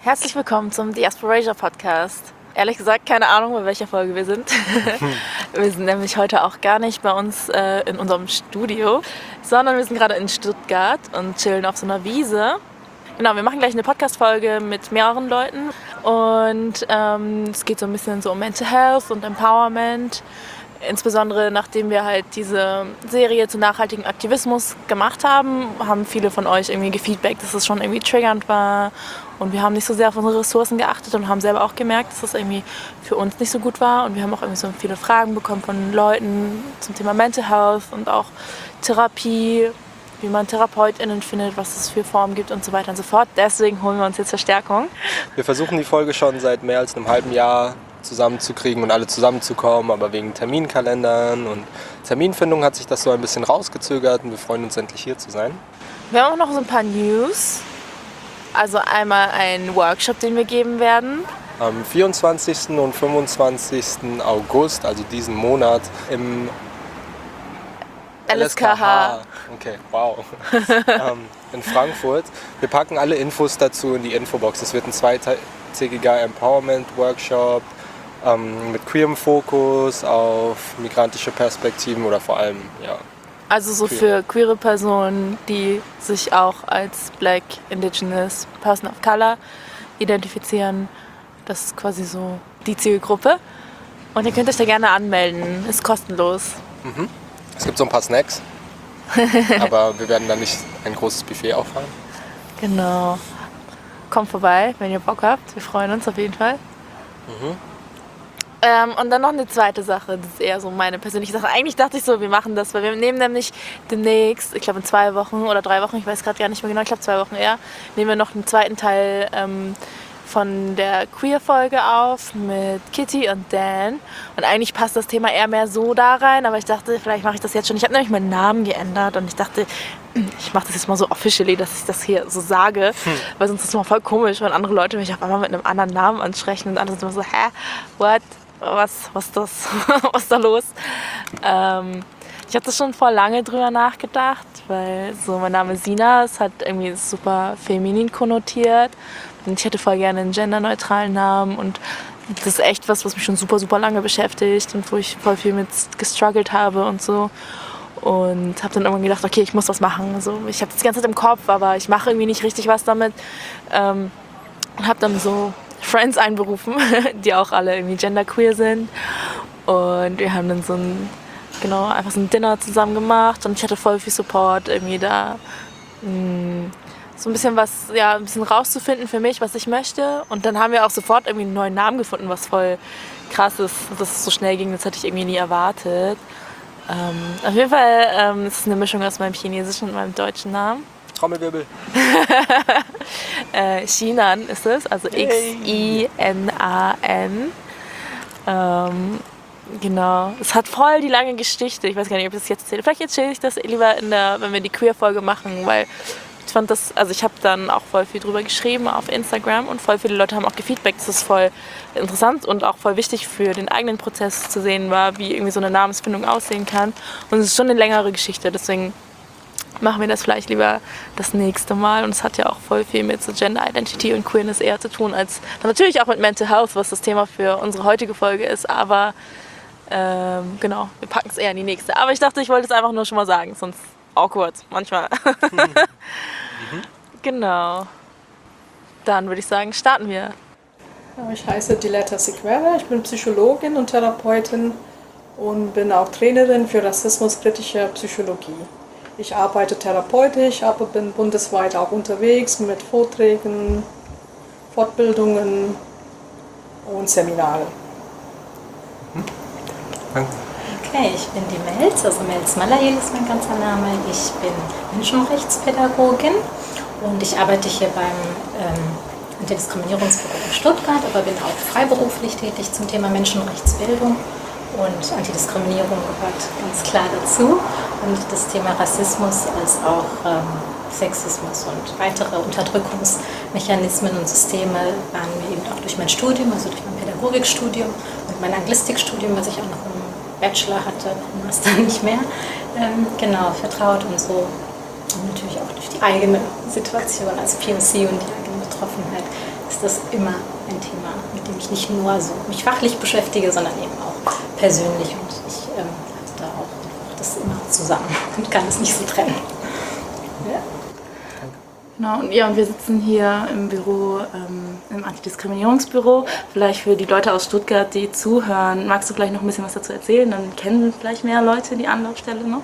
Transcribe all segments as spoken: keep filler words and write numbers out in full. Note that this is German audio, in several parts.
Herzlich willkommen zum Diasporasia Podcast. Ehrlich gesagt, keine Ahnung, bei welcher Folge wir sind. Wir sind nämlich heute auch gar nicht bei uns äh, in unserem Studio, sondern wir sind gerade in Stuttgart und chillen auf so einer Wiese. Genau, wir machen gleich eine Podcast-Folge mit mehreren Leuten und ähm, es geht so ein bisschen so um Mental Health und Empowerment. Insbesondere nachdem wir halt diese Serie zu nachhaltigem Aktivismus gemacht haben, haben viele von euch irgendwie gefeedbackt, dass es schon irgendwie triggernd war und wir haben nicht so sehr auf unsere Ressourcen geachtet und haben selber auch gemerkt, dass es irgendwie für uns nicht so gut war und wir haben auch irgendwie so viele Fragen bekommen von Leuten zum Thema Mental Health und auch Therapie, wie man TherapeutInnen findet, was es für Formen gibt und so weiter und so fort. Deswegen holen wir uns jetzt Verstärkung. Wir versuchen die Folge schon seit mehr als einem halben Jahr zusammenzukriegen und alle zusammenzukommen, aber wegen Terminkalendern und Terminfindung hat sich das so ein bisschen rausgezögert und wir freuen uns endlich hier zu sein. Wir haben auch noch so ein paar News. Also einmal ein Workshop, den wir geben werden. Am vierundzwanzigsten und fünfundzwanzigsten August, also diesen Monat, im L S K H. Okay, wow. ähm, in Frankfurt. Wir packen alle Infos dazu in die Infobox. Es wird ein zweitägiger Empowerment-Workshop ähm, mit queerem Fokus auf migrantische Perspektiven oder vor allem, ja. Also so für queere Personen, die sich auch als Black, Indigenous, Person of Color identifizieren. Das ist quasi so die Zielgruppe. Und ihr könnt euch da gerne anmelden. Ist kostenlos. Mhm. Es gibt so ein paar Snacks, aber wir werden da nicht ein großes Buffet auffahren. Genau. Kommt vorbei, wenn ihr Bock habt. Wir freuen uns auf jeden Fall. Mhm. Ähm, und dann noch eine zweite Sache, das ist eher so meine persönliche Sache. Eigentlich dachte ich so, wir machen das, weil wir nehmen nämlich demnächst, ich glaube in zwei Wochen oder drei Wochen, ich weiß gerade gar nicht mehr genau, ich glaube zwei Wochen eher, nehmen wir noch einen zweiten Teil ähm, von der Queer-Folge auf mit Kitty und Dan. Und eigentlich passt das Thema eher mehr so da rein, aber ich dachte, vielleicht mache ich das jetzt schon. Ich habe nämlich meinen Namen geändert und ich dachte, ich mache das jetzt mal so officially, dass ich das hier so sage, hm. weil sonst ist es mal voll komisch, wenn andere Leute mich auf einmal mit einem anderen Namen ansprechen und andere sind immer so, hä, what? Was, was ist das? Was ist da los? Ähm, ich habe das schon vor lange drüber nachgedacht, weil so mein Name Sina, es hat irgendwie super feminin konnotiert und ich hätte voll gerne einen genderneutralen Namen und das ist echt was, was mich schon super, super lange beschäftigt und wo ich voll viel mit gestruggelt habe und so. Und habe dann irgendwann gedacht, okay, ich muss was machen. Also ich habe das die ganze Zeit im Kopf, aber ich mache irgendwie nicht richtig was damit. Ähm, und habe dann so Friends einberufen, die auch alle irgendwie genderqueer sind. Und wir haben dann so ein, genau, einfach so ein Dinner zusammen gemacht und ich hatte voll viel Support irgendwie da. Mh, so ein bisschen was, ja, ein bisschen rauszufinden für mich, was ich möchte. Und dann haben wir auch sofort irgendwie einen neuen Namen gefunden, was voll krass ist, dass es so schnell ging. Das hatte ich irgendwie nie erwartet. Ähm, auf jeden Fall ähm, ist es eine Mischung aus meinem chinesischen und meinem deutschen Namen. Trommelwirbel. äh, Xinan ist es, also X I N A N. Ähm, genau. Es hat voll die lange Geschichte. Ich weiß gar nicht, ob ich das jetzt erzähle. Vielleicht erzähle ich das lieber, in der, wenn wir die Queer-Folge machen, weil ich fand das, also ich habe dann auch voll viel drüber geschrieben auf Instagram und voll viele Leute haben auch gefeedbackt, dass es voll interessant und auch voll wichtig für den eigenen Prozess zu sehen war, wie irgendwie so eine Namensfindung aussehen kann. Und es ist schon eine längere Geschichte, deswegen machen wir das vielleicht lieber das nächste Mal. Und es hat ja auch voll viel mit so Gender Identity und Queerness eher zu tun, als natürlich auch mit Mental Health, was das Thema für unsere heutige Folge ist. Aber ähm, genau, wir packen es eher in die nächste. Aber ich dachte, ich wollte es einfach nur schon mal sagen, sonst awkward manchmal. Mhm. Genau. Dann würde ich sagen, starten wir. Ich heiße Diletta Sequeira, ich bin Psychologin und Therapeutin und bin auch Trainerin für rassismuskritische Psychologie. Ich arbeite therapeutisch, aber bin bundesweit auch unterwegs mit Vorträgen, Fortbildungen und Seminaren. Okay, ich bin die Melz, also Melz Malayel ist mein ganzer Name. Ich bin Menschenrechtspädagogin und ich arbeite hier beim ähm, Antidiskriminierungsbüro in Stuttgart, aber bin auch freiberuflich tätig zum Thema Menschenrechtsbildung. Und Antidiskriminierung gehört ganz klar dazu. Und das Thema Rassismus als auch ähm, Sexismus und weitere Unterdrückungsmechanismen und Systeme waren mir eben auch durch mein Studium, also durch mein Pädagogikstudium und mein Anglistikstudium, was ich auch noch im Bachelor hatte, im Master nicht mehr, ähm, genau, vertraut und so. Und natürlich auch durch die eigene Situation als P O C und die eigene Betroffenheit ist das immer ein Thema, mit dem ich nicht nur so mich fachlich beschäftige, sondern eben auch persönlich. Und ich ähm, habe da auch einfach das immer zusammen und kann es nicht so trennen. Ja. Genau, und, ja, und wir sitzen hier im Büro, ähm, im Antidiskriminierungsbüro. Vielleicht für die Leute aus Stuttgart, die zuhören, magst du vielleicht noch ein bisschen was dazu erzählen? Dann kennen vielleicht mehr Leute die Anlaufstelle noch.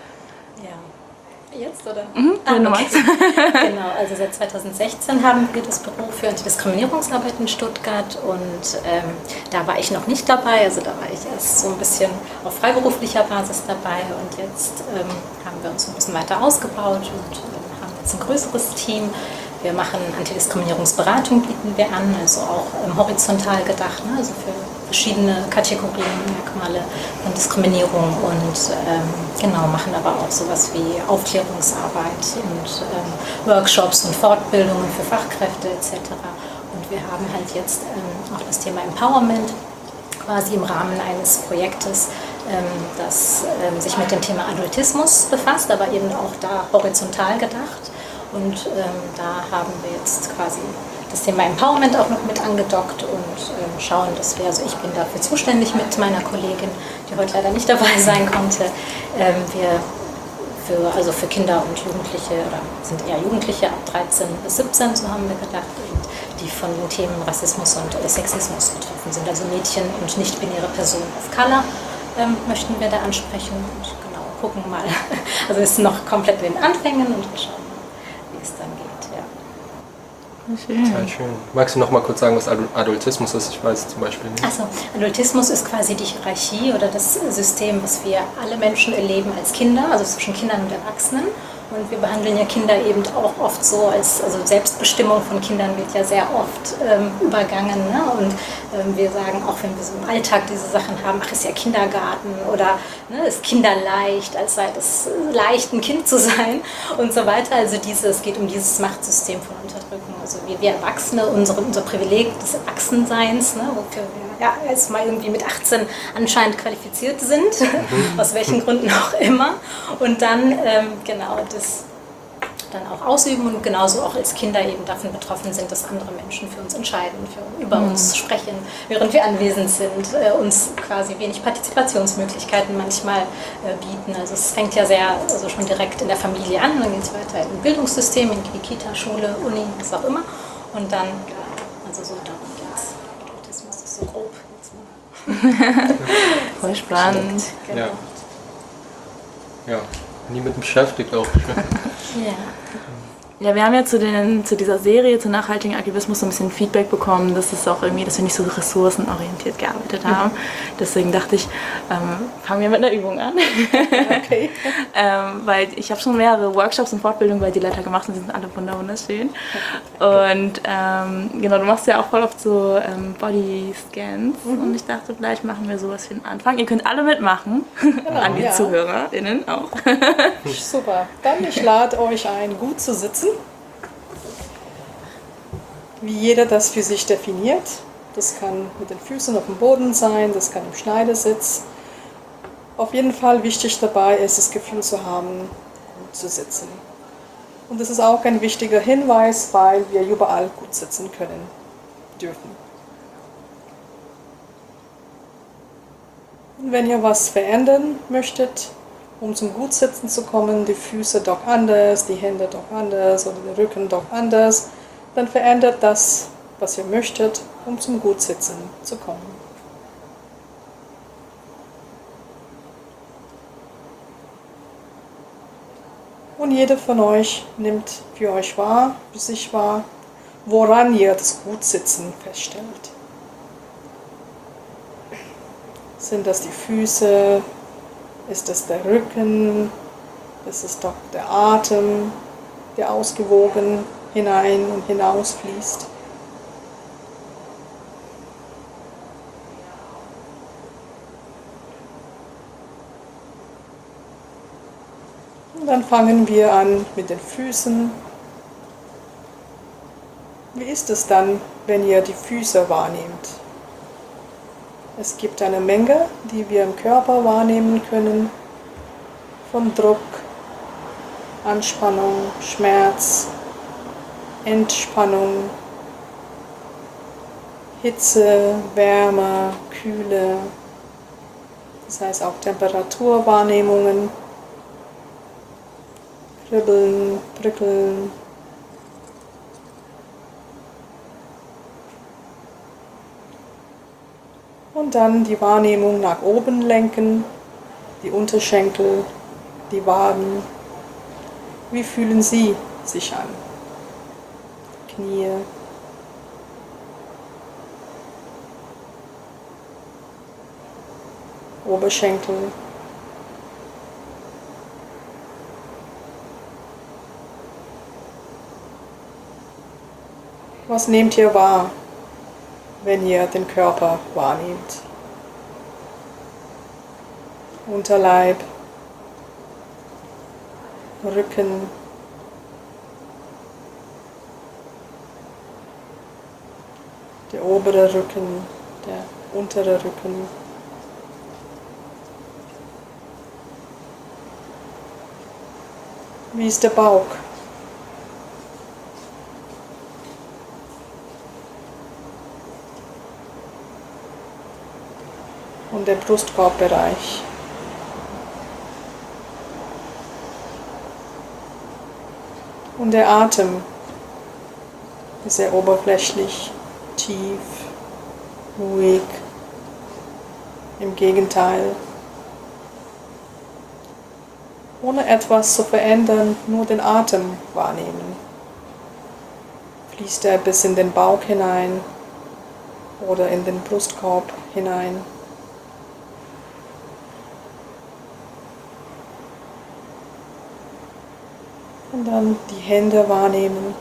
Ja. Jetzt, oder? Mhm, ah, wenn du okay. magst. Genau, also seit zweitausendsechzehn haben wir das Büro für Antidiskriminierungsarbeit in Stuttgart und ähm, da war ich noch nicht dabei, also da war ich erst so ein bisschen auf freiberuflicher Basis dabei und jetzt ähm, haben wir uns ein bisschen weiter ausgebaut und ähm, haben jetzt ein größeres Team. Wir machen Antidiskriminierungsberatung, bieten wir an, also auch ähm, horizontal gedacht, ne? Also für verschiedene Kategorien, Merkmale von Diskriminierung und ähm, genau, machen aber auch sowas wie Aufklärungsarbeit und ähm, Workshops und Fortbildungen für Fachkräfte et cetera. Und wir haben halt jetzt ähm, auch das Thema Empowerment quasi im Rahmen eines Projektes, ähm, das ähm, sich mit dem Thema Adultismus befasst, aber eben auch da horizontal gedacht. Und ähm, da haben wir jetzt quasi das Thema Empowerment auch noch mit angedockt und ähm, schauen, dass wir, also ich bin dafür zuständig mit meiner Kollegin, die heute leider nicht dabei sein konnte, ähm, wir für, also für Kinder und Jugendliche, oder sind eher Jugendliche ab dreizehn bis siebzehn, so haben wir gedacht, und die von den Themen Rassismus und äh, Sexismus betroffen sind, also Mädchen und nicht-binäre Personen of Color ähm, möchten wir da ansprechen und genau gucken mal, also wir sind noch komplett in den Anfängen und schauen, wie es dann geht, ja. Schön. Sehr schön. Magst du noch mal kurz sagen, was Adultismus ist? Ich weiß zum Beispiel nicht. Also, Adultismus ist quasi die Hierarchie oder das System, was wir alle Menschen erleben als Kinder, also zwischen Kindern und Erwachsenen. Und wir behandeln ja Kinder eben auch oft so, als also Selbstbestimmung von Kindern wird ja sehr oft ähm, übergangen. Ne? Und ähm, wir sagen auch, wenn wir so im Alltag diese Sachen haben, ach, ist ja Kindergarten oder ne, ist kinderleicht, als sei es leicht, ein Kind zu sein und so weiter. Also diese, es geht um dieses Machtsystem von Unterdrückung. Also wir, wir Erwachsene, unsere, unser Privileg des Erwachsenseins, ne, wofür wir ja, erst mal irgendwie mit achtzehn anscheinend qualifiziert sind, mhm. aus welchen Gründen auch immer. Und dann, ähm, genau, das dann auch ausüben und genauso auch als Kinder eben davon betroffen sind, dass andere Menschen für uns entscheiden, für, über mhm. uns sprechen, während wir anwesend sind, äh, uns quasi wenig Partizipationsmöglichkeiten manchmal äh, bieten. Also es fängt ja sehr, also schon direkt in der Familie an, dann geht es weiter im Bildungssystem, in die Kita, Schule, Uni, was auch immer. Und dann, also so darum geht es. Autismus ist so grob. Voll spannend. Genau. Ja. Ja, nie mit beschäftigt auch. Ja. Ja, wir haben ja zu, den, zu dieser Serie, zu nachhaltigen Aktivismus so ein bisschen Feedback bekommen, dass es auch irgendwie, dass wir nicht so ressourcenorientiert gearbeitet haben. Mhm. Deswegen dachte ich, ähm, fangen wir mit einer Übung an. Okay. ähm, weil ich habe schon mehrere Workshops und Fortbildungen bei Diletta gemacht und die sind alle wunderschön. Und ähm, genau, du machst ja auch voll oft so ähm, Bodyscans mhm. und ich dachte, vielleicht machen wir sowas für den Anfang. Ihr könnt alle mitmachen, genau, an die ja. ZuhörerInnen auch. Super, dann ich lade euch ein, gut zu sitzen. Wie jeder das für sich definiert. Das kann mit den Füßen auf dem Boden sein, das kann im Schneidersitz. Auf jeden Fall wichtig dabei ist, das Gefühl zu haben, gut zu sitzen. Und das ist auch ein wichtiger Hinweis, weil wir überall gut sitzen können, dürfen. Und wenn ihr was verändern möchtet, um zum Gutsitzen zu kommen, die Füße doch anders, die Hände doch anders oder der Rücken doch anders, dann verändert das, was ihr möchtet, um zum Gutsitzen zu kommen. Und jeder von euch nimmt für euch wahr, für sich wahr, woran ihr das Gutsitzen feststellt. Sind das die Füße? Ist es der Rücken? Ist es doch der Atem, der ausgewogen hinein und hinaus fließt? Und dann fangen wir an mit den Füßen. Wie ist es dann, wenn ihr die Füße wahrnehmt? Es gibt eine Menge, die wir im Körper wahrnehmen können, von Druck, Anspannung, Schmerz, Entspannung, Hitze, Wärme, Kühle, das heißt auch Temperaturwahrnehmungen, Kribbeln, Prickeln. Und dann die Wahrnehmung nach oben lenken, die Unterschenkel, die Waden. Wie fühlen sie sich an? Knie. Oberschenkel. Was nehmt ihr wahr, wenn ihr den Körper wahrnehmt? Unterleib, Rücken, der obere Rücken, der untere Rücken. Wie ist der Bauch? Und der Brustkorbbereich. Und der Atem ist sehr oberflächlich, tief, ruhig. Im Gegenteil. Ohne etwas zu verändern, nur den Atem wahrnehmen. Fließt er bis in den Bauch hinein oder in den Brustkorb hinein. Und dann die Hände wahrnehmen.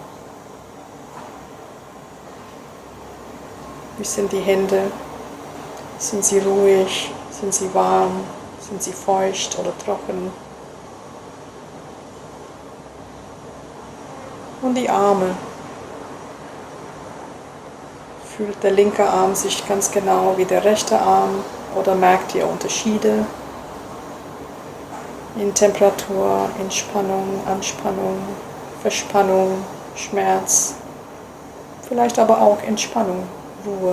Wie sind die Hände? Sind sie ruhig? Sind sie warm? Sind sie feucht oder trocken? Und die Arme. Fühlt der linke Arm sich ganz genau wie der rechte Arm oder merkt ihr Unterschiede in Temperatur, in Spannung, Anspannung, Verspannung, Schmerz, vielleicht aber auch Entspannung, Ruhe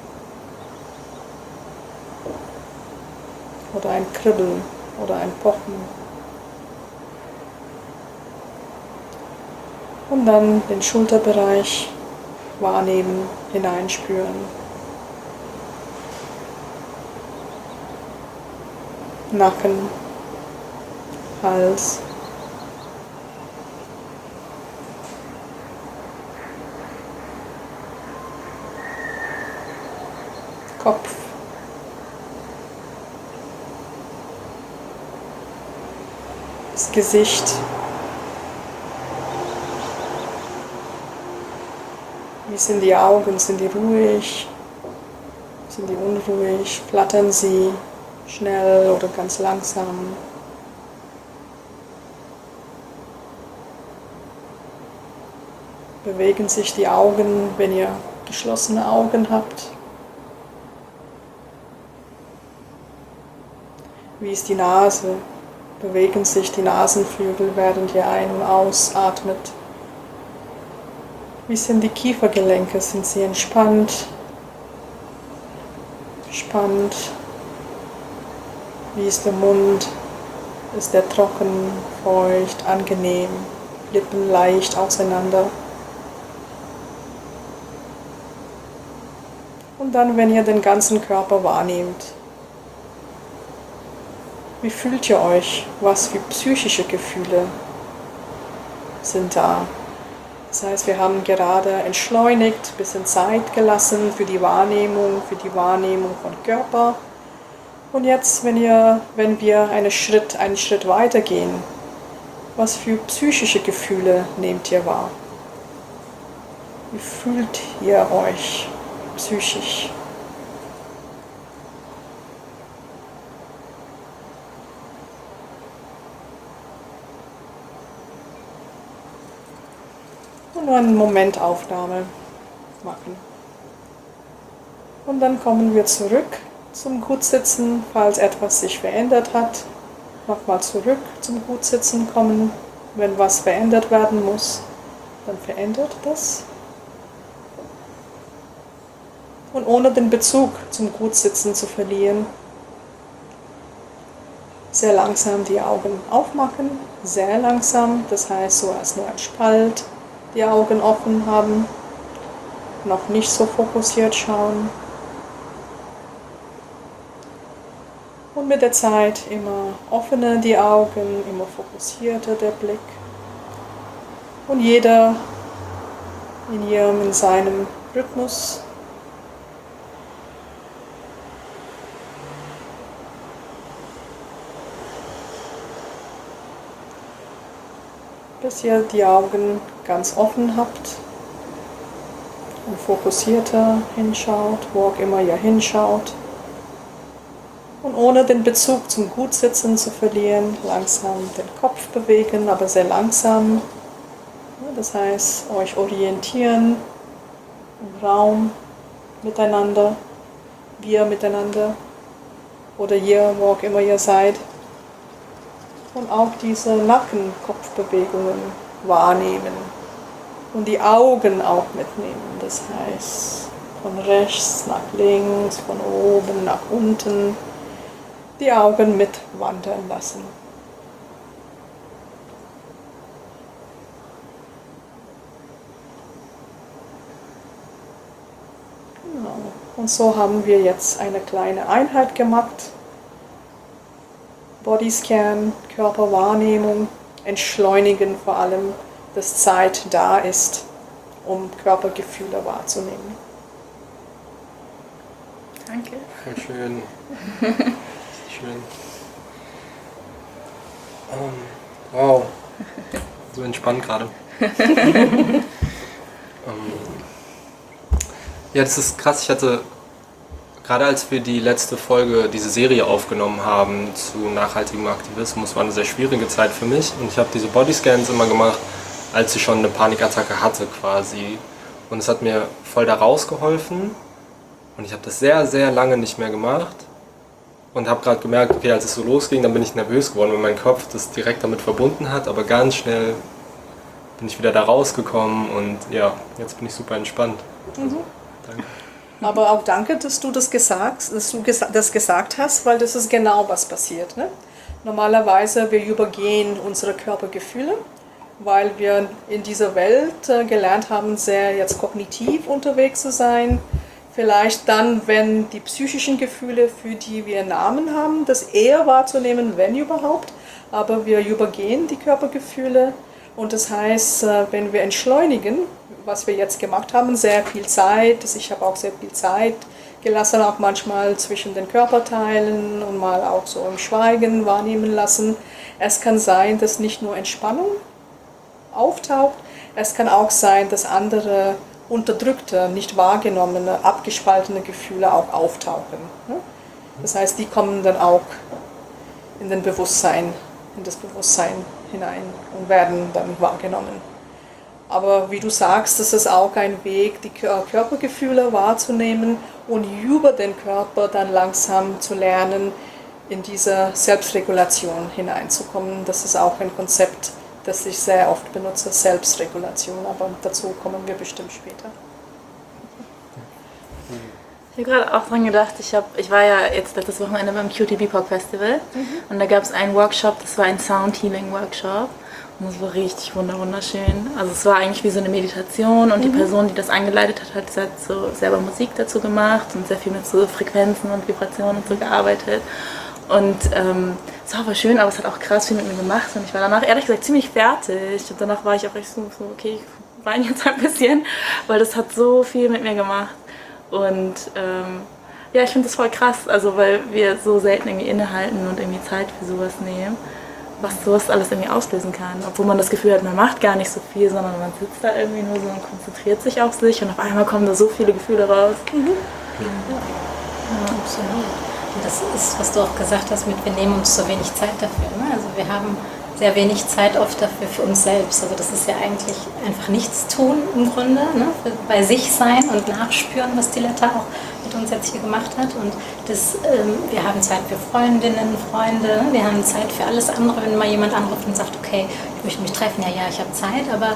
oder ein Kribbeln oder ein Pochen. Und dann den Schulterbereich wahrnehmen, hineinspüren. Nacken, Hals. Kopf. Das Gesicht. Wie sind die Augen? Sind die ruhig? Sind die unruhig? Flattern sie schnell oder ganz langsam? Bewegen sich die Augen, wenn ihr geschlossene Augen habt? Wie ist die Nase? Bewegen sich die Nasenflügel, während ihr ein- und ausatmet? Wie sind die Kiefergelenke? Sind sie entspannt? Gespannt? Wie ist der Mund? Ist der trocken, feucht, angenehm? Lippen leicht auseinander? Und dann, wenn ihr den ganzen Körper wahrnehmt, wie fühlt ihr euch? Was für psychische Gefühle sind da? Das heißt, wir haben gerade entschleunigt, ein bisschen Zeit gelassen für die Wahrnehmung, für die Wahrnehmung von Körper. Und jetzt, wenn, ihr, wenn wir einen Schritt, einen Schritt weitergehen, was für psychische Gefühle nehmt ihr wahr? Wie fühlt ihr euch psychisch? Und nur eine Momentaufnahme machen. Und dann kommen wir zurück zum Gutsitzen, falls etwas sich verändert hat. Nochmal zurück zum Gutsitzen kommen. Wenn was verändert werden muss, dann verändert das. und ohne den Bezug zum Gutsitzen zu verlieren. Sehr langsam die Augen aufmachen, sehr langsam, das heißt so als nur ein Spalt die Augen offen haben, noch nicht so fokussiert schauen. Und mit der Zeit immer offener die Augen, immer fokussierter der Blick. Und jeder in ihrem, in seinem Rhythmus. Bis ihr die Augen ganz offen habt und fokussierter hinschaut, wo auch immer ihr hinschaut. Und ohne den Bezug zum Gutsitzen zu verlieren, langsam den Kopf bewegen, aber sehr langsam. Das heißt, euch orientieren im Raum miteinander, wir miteinander oder ihr, wo auch immer ihr seid. Und auch diese Nacken-Kopfbewegungen wahrnehmen und die Augen auch mitnehmen. Das heißt, von rechts nach links, von oben nach unten, die Augen mitwandern lassen. Genau. Und so haben wir jetzt eine kleine Einheit gemacht. Bodyscan, Körperwahrnehmung, entschleunigen vor allem, dass Zeit da ist, um Körpergefühle wahrzunehmen. Danke. Voll schön. Schön. Um, wow. So entspannt gerade. um, ja, das ist krass. Ich hatte, gerade als wir die letzte Folge, diese Serie aufgenommen haben zu nachhaltigem Aktivismus, war eine sehr schwierige Zeit für mich. Und ich habe diese Bodyscans immer gemacht, als ich schon eine Panikattacke hatte quasi. Und es hat mir voll da rausgeholfen. Und ich habe das sehr, sehr lange nicht mehr gemacht. Und habe gerade gemerkt, okay, als es so losging, dann bin ich nervös geworden, weil mein Kopf das direkt damit verbunden hat. Aber ganz schnell bin ich wieder da rausgekommen und ja, jetzt bin ich super entspannt. Also, danke. Aber auch danke, dass du das gesagt, dass du das gesagt hast, weil das ist genau was passiert. Ne? Normalerweise wir übergehen unsere Körpergefühle, weil wir in dieser Welt äh, gelernt haben, sehr jetzt kognitiv unterwegs zu sein. Vielleicht dann, wenn die psychischen Gefühle, für die wir Namen haben, das eher wahrzunehmen, wenn überhaupt. Aber wir übergehen die Körpergefühle und das heißt, wenn wir entschleunigen, was wir jetzt gemacht haben, sehr viel Zeit, ich habe auch sehr viel Zeit gelassen, auch manchmal zwischen den Körperteilen und mal auch so im Schweigen wahrnehmen lassen. Es kann sein, dass nicht nur Entspannung auftaucht, es kann auch sein, dass andere unterdrückte, nicht wahrgenommene, abgespaltene Gefühle auch auftauchen. Das heißt, die kommen dann auch in den Bewusstsein, in das Bewusstsein hinein und werden dann wahrgenommen. Aber wie du sagst, das ist auch ein Weg, die Körpergefühle wahrzunehmen und über den Körper dann langsam zu lernen, in diese Selbstregulation hineinzukommen. Das ist auch ein Konzept, das ich sehr oft benutze, Selbstregulation, aber dazu kommen wir bestimmt später. Ich habe gerade auch dran gedacht, ich, hab, ich war ja jetzt letztes Wochenende beim Q T B Pop Festival mhm. und da gab es einen Workshop, das war ein Sound Healing Workshop und das war richtig wunderschön. Also es war eigentlich wie so eine Meditation und mhm. die Person, die das angeleitet hat, hat, hat so selber Musik dazu gemacht und sehr viel mit so Frequenzen und Vibrationen und so gearbeitet. Und ähm, es war aber schön, aber es hat auch krass viel mit mir gemacht und ich war danach ehrlich gesagt ziemlich fertig. Und danach war ich auch echt so, so okay, ich weine jetzt ein bisschen, weil das hat so viel mit mir gemacht. Und ähm, ja, ich finde das voll krass, also weil wir so selten irgendwie innehalten und irgendwie Zeit für sowas nehmen, was sowas alles irgendwie auslösen kann. Obwohl man das Gefühl hat, man macht gar nicht so viel, sondern man sitzt da irgendwie nur so und konzentriert sich auf sich und auf einmal kommen da so viele Gefühle raus. Mhm. Ja. Ja, absolut. Und das ist, was du auch gesagt hast, mit wir nehmen uns so wenig Zeit dafür. Ne? Also wir haben sehr wenig Zeit oft dafür für uns selbst. Also das ist ja eigentlich einfach nichts tun im Grunde, ne? Bei sich sein und nachspüren, was Diletta auch mit uns jetzt hier gemacht hat. Und das, ähm, wir haben Zeit für Freundinnen, Freunde, wir haben Zeit für alles andere. Wenn mal jemand anruft und sagt, okay, ich möchte mich treffen, ja, ja, ich habe Zeit, aber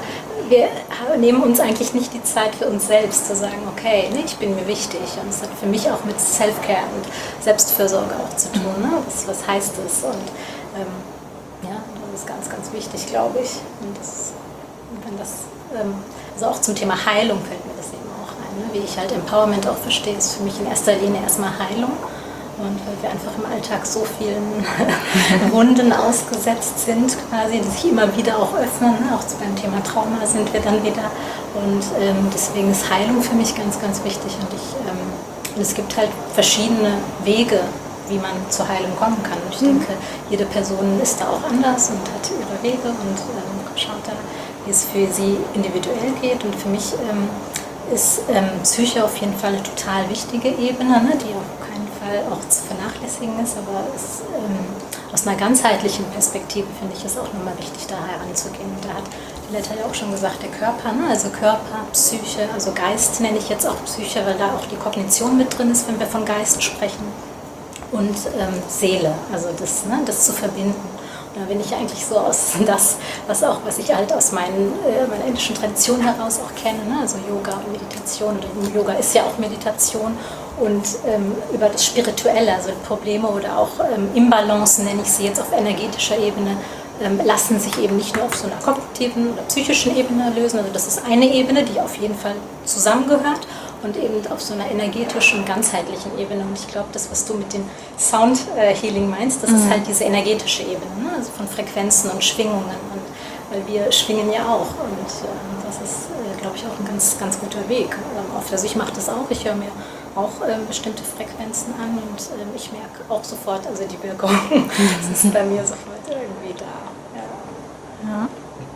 wir nehmen uns eigentlich nicht die Zeit für uns selbst zu sagen, okay, ne, ich bin mir wichtig. Und es hat für mich auch mit Self-Care und Selbstfürsorge auch zu tun. Ne? Was, was heißt das? Und ähm, ja, das ist ganz, ganz wichtig, glaube ich. Und das, wenn das, ähm, also auch zum Thema Heilung fällt mir das eben auch ein. Ne? Wie ich halt Empowerment auch verstehe, ist für mich in erster Linie erstmal Heilung. Und weil wir einfach im Alltag so vielen Wunden ausgesetzt sind, quasi, die sich immer wieder auch öffnen. Auch beim Thema Trauma sind wir dann wieder. Und ähm, deswegen ist Heilung für mich ganz, ganz wichtig. Und, ich, ähm, und es gibt halt verschiedene Wege, wie man zur Heilung kommen kann. Und ich denke, jede Person ist da auch anders und hat ihre Wege und ähm, schaut da, wie es für sie individuell geht. Und für mich ähm, ist ähm, Psyche auf jeden Fall eine total wichtige Ebene, ne, die auf keinen Fall auch zu vernachlässigen ist, aber es, ähm, aus einer ganzheitlichen Perspektive finde ich es auch nochmal wichtig, da heranzugehen. Und da hat die Letta ja auch schon gesagt, der Körper, ne, also Körper, Psyche, also Geist nenne ich jetzt auch Psyche, weil da auch die Kognition mit drin ist, wenn wir von Geist sprechen. Und ähm, Seele, also das, ne, das zu verbinden. Da bin ich eigentlich so aus das, was auch, was ich halt aus meinen, äh, meiner indischen Tradition heraus auch kenne, ne? Also Yoga und Meditation. Und Yoga ist ja auch Meditation und ähm, über das Spirituelle, also Probleme oder auch ähm, Imbalancen, nenne ich sie jetzt auf energetischer Ebene, ähm, lassen sich eben nicht nur auf so einer kognitiven oder psychischen Ebene lösen. Also das ist eine Ebene, die auf jeden Fall zusammengehört. Und eben auf so einer energetischen, ganzheitlichen Ebene. Und ich glaube, das, was du mit dem Sound äh, Healing meinst, das mhm. ist halt diese energetische Ebene, ne? Also von Frequenzen und Schwingungen. Und, weil wir schwingen ja auch. Und äh, das ist, äh, glaube ich, auch ein ganz, ganz guter Weg. Ähm, oft, also ich mache das auch, ich höre mir auch äh, bestimmte Frequenzen an und äh, ich merke auch sofort, also die Wirkung, das ist bei mir sofort irgendwie da. Ja. Ja.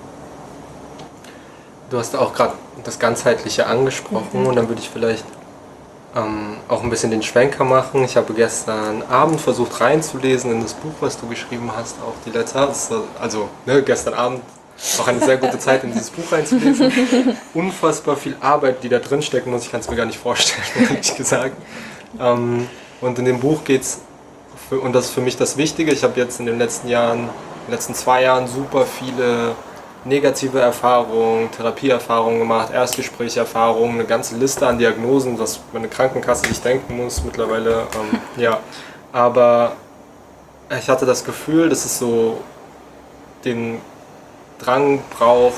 Du hast auch gerade das Ganzheitliche angesprochen mhm. und dann würde ich vielleicht ähm, auch ein bisschen den Schwenker machen. Ich habe gestern Abend versucht reinzulesen in das Buch, was du geschrieben hast, auch die letzte. Also ne, gestern Abend auch eine sehr gute Zeit, in dieses Buch reinzulesen. Unfassbar viel Arbeit, die da drin stecken muss. Ich kann es mir gar nicht vorstellen, ehrlich gesagt. Ähm, und in dem Buch geht es, und das ist für mich das Wichtige, ich habe jetzt in den letzten Jahren, in den letzten zwei Jahren super viele negative Erfahrungen, Therapieerfahrungen gemacht, Erstgesprächerfahrungen, eine ganze Liste an Diagnosen, was meine Krankenkasse nicht denken muss mittlerweile. Ähm, ja. Aber ich hatte das Gefühl, dass es so den Drang braucht,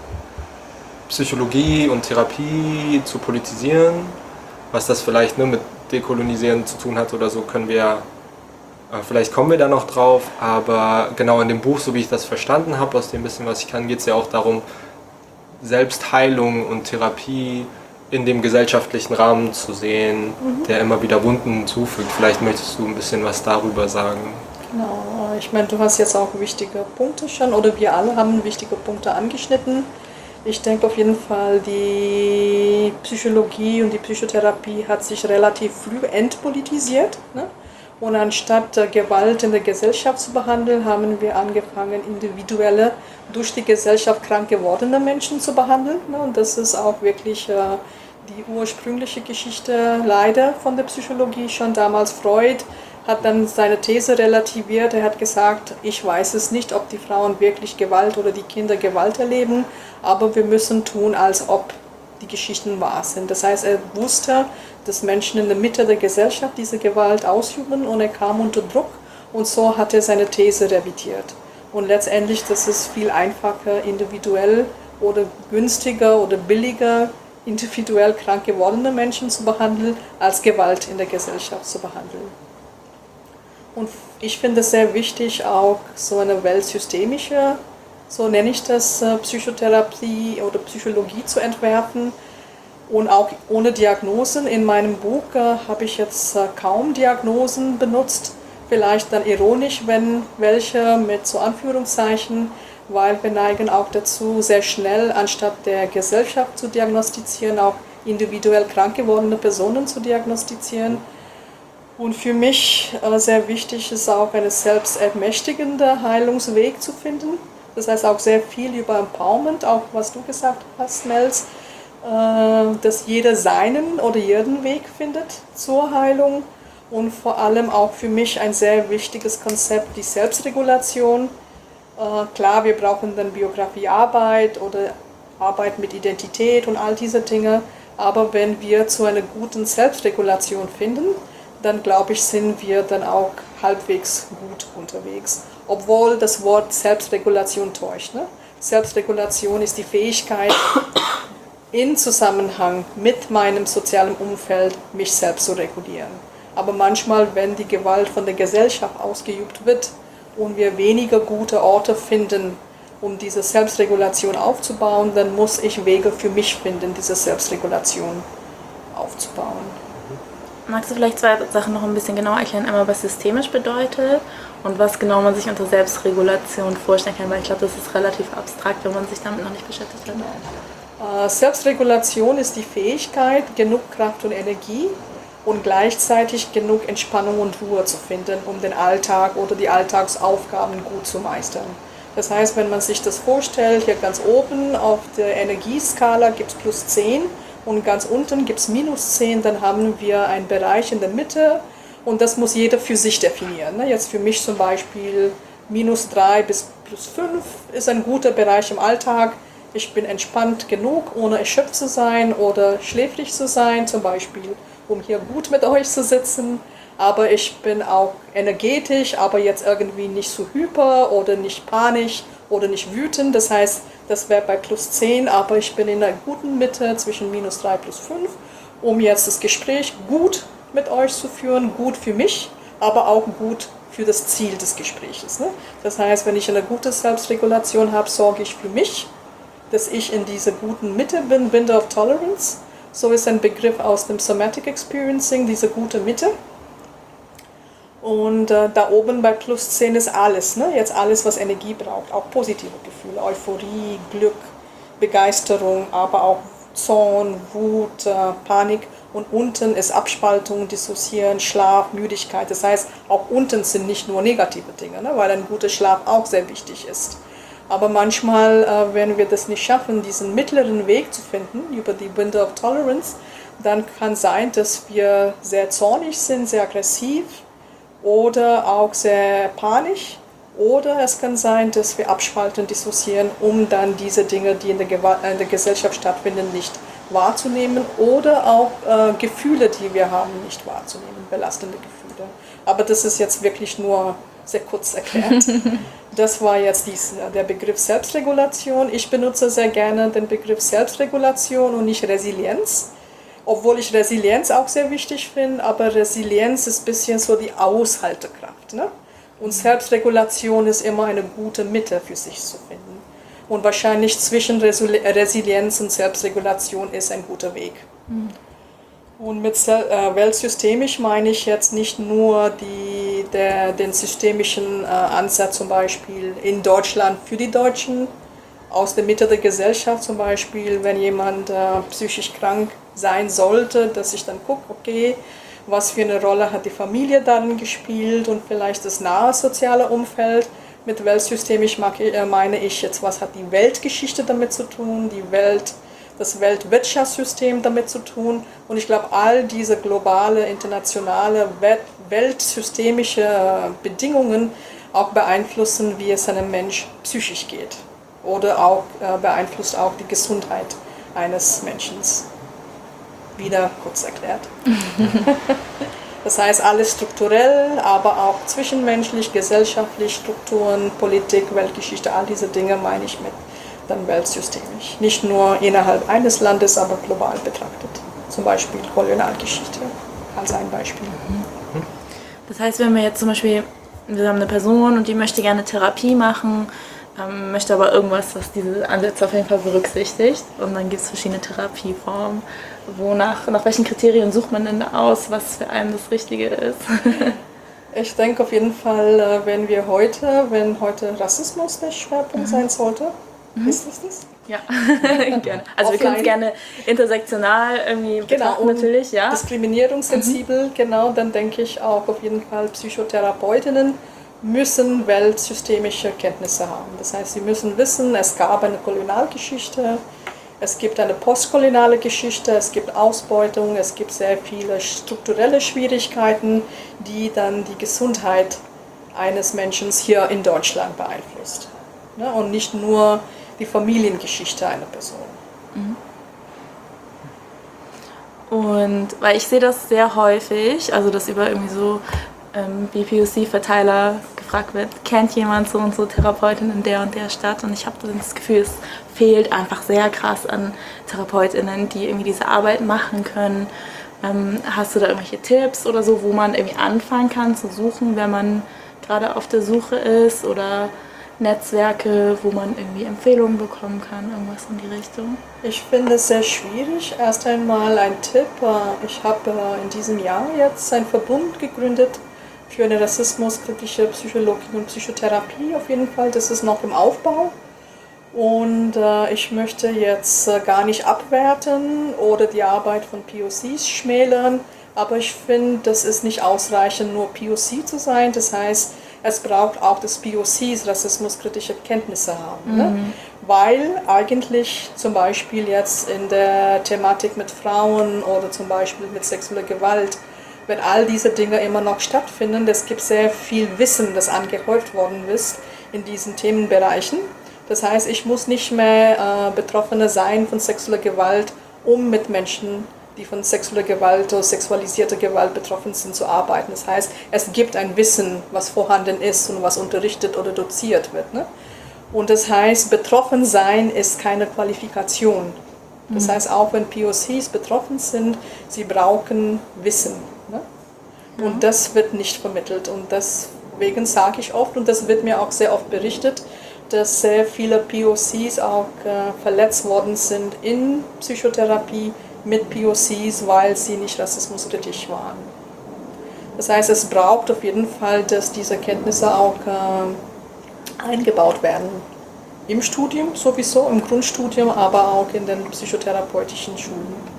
Psychologie und Therapie zu politisieren. Was das vielleicht ne, mit Dekolonisieren zu tun hat oder so, können wir vielleicht kommen wir da noch drauf, aber genau in dem Buch, so wie ich das verstanden habe, aus dem bisschen, was ich kann, geht es ja auch darum, Selbstheilung und Therapie in dem gesellschaftlichen Rahmen zu sehen, mhm. der immer wieder Wunden zufügt. Vielleicht möchtest du ein bisschen was darüber sagen. Genau, ich meine, du hast jetzt auch wichtige Punkte schon, oder wir alle haben wichtige Punkte angeschnitten. Ich denke auf jeden Fall, die Psychologie und die Psychotherapie hat sich relativ früh entpolitisiert, ne? Und anstatt äh, Gewalt in der Gesellschaft zu behandeln, haben wir angefangen, individuelle, durch die Gesellschaft krank gewordene Menschen zu behandeln. Ne? Und das ist auch wirklich äh, die ursprüngliche Geschichte leider von der Psychologie. Schon damals Freud hat dann seine These relativiert. Er hat gesagt, ich weiß es nicht, ob die Frauen wirklich Gewalt oder die Kinder Gewalt erleben, aber wir müssen tun, als ob die Geschichten wahr sind. Das heißt, er wusste, dass Menschen in der Mitte der Gesellschaft diese Gewalt ausüben und er kam unter Druck und so hat er seine These revidiert. Und letztendlich, das ist viel einfacher, individuell oder günstiger oder billiger individuell krank gewordene Menschen zu behandeln, als Gewalt in der Gesellschaft zu behandeln. Und ich finde es sehr wichtig, auch so eine weltsystemische, so nenne ich das, Psychotherapie oder Psychologie zu entwerfen. Und auch ohne Diagnosen. In meinem Buch äh, habe ich jetzt äh, kaum Diagnosen benutzt. Vielleicht dann ironisch, wenn welche mit so Anführungszeichen, weil wir neigen auch dazu, sehr schnell, anstatt der Gesellschaft zu diagnostizieren, auch individuell krank gewordene Personen zu diagnostizieren. Und für mich äh, sehr wichtig ist auch, einen selbstermächtigenden Heilungsweg zu finden. Das heißt auch sehr viel über Empowerment, auch was du gesagt hast, Mels, dass jeder seinen oder ihren Weg findet zur Heilung und vor allem auch für mich ein sehr wichtiges Konzept, die Selbstregulation. Klar, wir brauchen dann Biografiearbeit oder Arbeit mit Identität und all diese Dinge. Aber wenn wir zu einer guten Selbstregulation finden, dann glaube ich, sind wir dann auch halbwegs gut unterwegs. Obwohl das Wort Selbstregulation täuscht. Ne? Selbstregulation ist die Fähigkeit, in Zusammenhang mit meinem sozialen Umfeld mich selbst zu regulieren. Aber manchmal, wenn die Gewalt von der Gesellschaft ausgeübt wird und wir weniger gute Orte finden, um diese Selbstregulation aufzubauen, dann muss ich Wege für mich finden, diese Selbstregulation aufzubauen. Magst du vielleicht zwei Sachen noch ein bisschen genauer erklären? Einmal, was systemisch bedeutet und was genau man sich unter Selbstregulation vorstellen kann, weil ich glaube, das ist relativ abstrakt, wenn man sich damit noch nicht beschäftigt hat. Selbstregulation ist die Fähigkeit, genug Kraft und Energie und gleichzeitig genug Entspannung und Ruhe zu finden, um den Alltag oder die Alltagsaufgaben gut zu meistern. Das heißt, wenn man sich das vorstellt, hier ganz oben auf der Energieskala gibt es plus zehn und ganz unten gibt es minus zehn, dann haben wir einen Bereich in der Mitte und das muss jeder für sich definieren. Jetzt für mich zum Beispiel minus drei bis plus fünf ist ein guter Bereich im Alltag. Ich bin entspannt genug, ohne erschöpft zu sein oder schläfrig zu sein, zum Beispiel, um hier gut mit euch zu sitzen. Aber ich bin auch energetisch, aber jetzt irgendwie nicht so hyper oder nicht panisch oder nicht wütend. Das heißt, das wäre bei plus zehn, aber ich bin in einer guten Mitte zwischen minus drei plus fünf, um jetzt das Gespräch gut mit euch zu führen, gut für mich, aber auch gut für das Ziel des Gesprächs. Ne? Das heißt, wenn ich eine gute Selbstregulation habe, sorge ich für mich, dass ich in dieser guten Mitte bin, Window of Tolerance. So ist ein Begriff aus dem Somatic Experiencing, diese gute Mitte. Und äh, da oben bei plus zehn ist alles, ne? Jetzt alles, was Energie braucht, auch positive Gefühle, Euphorie, Glück, Begeisterung, aber auch Zorn, Wut, äh, Panik. Und unten ist Abspaltung, Dissoziieren, Schlaf, Müdigkeit. Das heißt, auch unten sind nicht nur negative Dinge, ne? Weil ein guter Schlaf auch sehr wichtig ist. Aber manchmal, äh, wenn wir das nicht schaffen, diesen mittleren Weg zu finden über die Window of Tolerance, dann kann sein, dass wir sehr zornig sind, sehr aggressiv oder auch sehr panisch. Oder es kann sein, dass wir abspalten, dissoziieren, um dann diese Dinge, die in der, Gewalt, in der Gesellschaft stattfinden, nicht wahrzunehmen. Oder auch äh, Gefühle, die wir haben, nicht wahrzunehmen, belastende Gefühle. Aber das ist jetzt wirklich nur sehr kurz erklärt. Das war jetzt dies, der Begriff Selbstregulation. Ich benutze sehr gerne den Begriff Selbstregulation und nicht Resilienz. Obwohl ich Resilienz auch sehr wichtig finde, aber Resilienz ist ein bisschen so die Aushaltekraft. Ne? Und Selbstregulation ist immer eine gute Mitte für sich zu finden. Und wahrscheinlich zwischen Resilienz und Selbstregulation ist ein guter Weg. Mhm. Und mit äh, weltsystemisch meine ich jetzt nicht nur die, der, den systemischen äh, Ansatz zum Beispiel in Deutschland für die Deutschen, aus der Mitte der Gesellschaft zum Beispiel, wenn jemand äh, psychisch krank sein sollte, dass ich dann gucke, okay, was für eine Rolle hat die Familie darin gespielt und vielleicht das nahe soziale Umfeld. Mit weltsystemisch meine ich jetzt, was hat die Weltgeschichte damit zu tun, die Welt, das Weltwirtschaftssystem damit zu tun. Und ich glaube, all diese globale, internationale, weltsystemische Bedingungen auch beeinflussen, wie es einem Mensch psychisch geht. Oder auch äh, beeinflusst auch die Gesundheit eines Menschen. Wieder kurz erklärt. Das heißt, alles strukturell, aber auch zwischenmenschlich, gesellschaftlich, Strukturen, Politik, Weltgeschichte, all diese Dinge meine ich mit dann weltsystemisch. Nicht nur innerhalb eines Landes, aber global betrachtet. Zum Beispiel Kolonialgeschichte als ein Beispiel. Das heißt, wenn wir jetzt zum Beispiel, wir haben eine Person und die möchte gerne Therapie machen, ähm, möchte aber irgendwas, was diese Ansätze auf jeden Fall berücksichtigt. Und dann gibt es verschiedene Therapieformen. Wonach, nach welchen Kriterien sucht man denn aus, was für einen das Richtige ist? Ich denke auf jeden Fall, wenn wir heute, wenn heute Rassismus der Schwerpunkt mhm. sein sollte, mhm. ist das das? Ja, gerne. Also Offline. Wir können es gerne intersektional irgendwie genau, betrachten natürlich, ja. Diskriminierungssensibel, mhm. genau, dann denke ich auch auf jeden Fall Psychotherapeutinnen müssen weltsystemische Kenntnisse haben. Das heißt, sie müssen wissen, es gab eine Kolonialgeschichte, es gibt eine postkoloniale Geschichte, es gibt Ausbeutung, es gibt sehr viele strukturelle Schwierigkeiten, die dann die Gesundheit eines Menschen hier in Deutschland beeinflusst. Und nicht nur die Familiengeschichte einer Person. Und weil ich sehe das sehr häufig, also dass über irgendwie so ähm, B P O C-Verteiler gefragt wird, kennt jemand so und so Therapeutin in der und der Stadt? Und ich habe das Gefühl, es fehlt einfach sehr krass an TherapeutInnen, die irgendwie diese Arbeit machen können. Ähm, hast du da irgendwelche Tipps oder so, wo man irgendwie anfangen kann zu suchen, wenn man gerade auf der Suche ist, oder Netzwerke, wo man irgendwie Empfehlungen bekommen kann, irgendwas in die Richtung? Ich finde es sehr schwierig. Erst einmal ein Tipp. Ich habe in diesem Jahr jetzt einen Verbund gegründet für eine rassismuskritische Psychologie und Psychotherapie auf jeden Fall. Das ist noch im Aufbau. Und äh, ich möchte jetzt äh, gar nicht abwerten oder die Arbeit von P O Cs schmälern, aber ich finde, das ist nicht ausreichend, nur P O C zu sein. Das heißt, es braucht auch, dass P O Cs rassismuskritische Kenntnisse haben. Mhm. Ne? Weil eigentlich zum Beispiel jetzt in der Thematik mit Frauen oder zum Beispiel mit sexueller Gewalt, wenn all diese Dinge immer noch stattfinden, es gibt sehr viel Wissen, das angehäuft worden ist in diesen Themenbereichen. Das heißt, ich muss nicht mehr äh, Betroffene sein von sexueller Gewalt, um mit Menschen, die von sexueller Gewalt oder sexualisierter Gewalt betroffen sind, zu arbeiten. Das heißt, es gibt ein Wissen, was vorhanden ist und was unterrichtet oder doziert wird. Ne? Und das heißt, betroffen sein ist keine Qualifikation. Das mhm. heißt, auch wenn P O Cs betroffen sind, sie brauchen Wissen. Ne? Mhm. Und das wird nicht vermittelt. Und deswegen sage ich oft, und das wird mir auch sehr oft berichtet, dass sehr viele P O Cs auch äh, verletzt worden sind in Psychotherapie mit P O Cs, weil sie nicht rassismuskritisch waren. Das heißt, es braucht auf jeden Fall, dass diese Kenntnisse auch äh, eingebaut werden. Im Studium sowieso, im Grundstudium, aber auch in den psychotherapeutischen Schulen.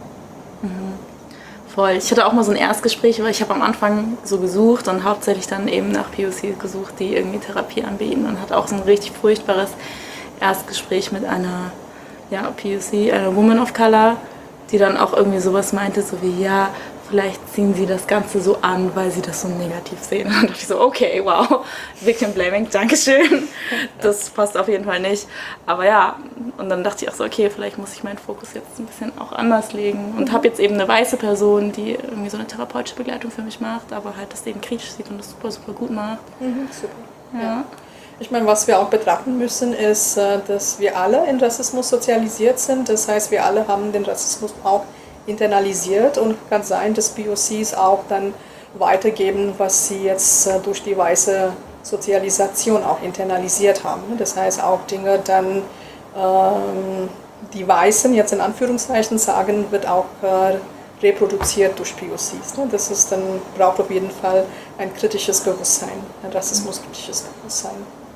Voll. Ich hatte auch mal so ein Erstgespräch, weil ich habe am Anfang so gesucht und hauptsächlich dann eben nach P O Cs gesucht, die irgendwie Therapie anbieten, und hatte auch so ein richtig furchtbares Erstgespräch mit einer ja, P O C, einer Woman of Color, die dann auch irgendwie sowas meinte, so wie, ja, vielleicht ziehen sie das Ganze so an, weil sie das so negativ sehen. Und dann dachte ich so, okay, wow, Victim Blaming, Dankeschön. Das passt auf jeden Fall nicht. Aber ja, und dann dachte ich auch so, okay, vielleicht muss ich meinen Fokus jetzt ein bisschen auch anders legen. Und habe jetzt eben eine weiße Person, die irgendwie so eine therapeutische Begleitung für mich macht, aber halt das eben kritisch sieht und das super, super gut macht. Mhm, super. Ja. Ja. Ich meine, was wir auch betrachten müssen, ist, dass wir alle in Rassismus sozialisiert sind. Das heißt, wir alle haben den Rassismus auch internalisiert, und kann sein, dass P O Cs auch dann weitergeben, was sie jetzt durch die weiße Sozialisation auch internalisiert haben. Das heißt auch Dinge dann, ähm, die Weißen jetzt in Anführungszeichen sagen, wird auch äh, reproduziert durch P O Cs. Ne? Das ist dann, braucht auf jeden Fall ein kritisches Bewusstsein, ein rassismuskritisches Bewusstsein.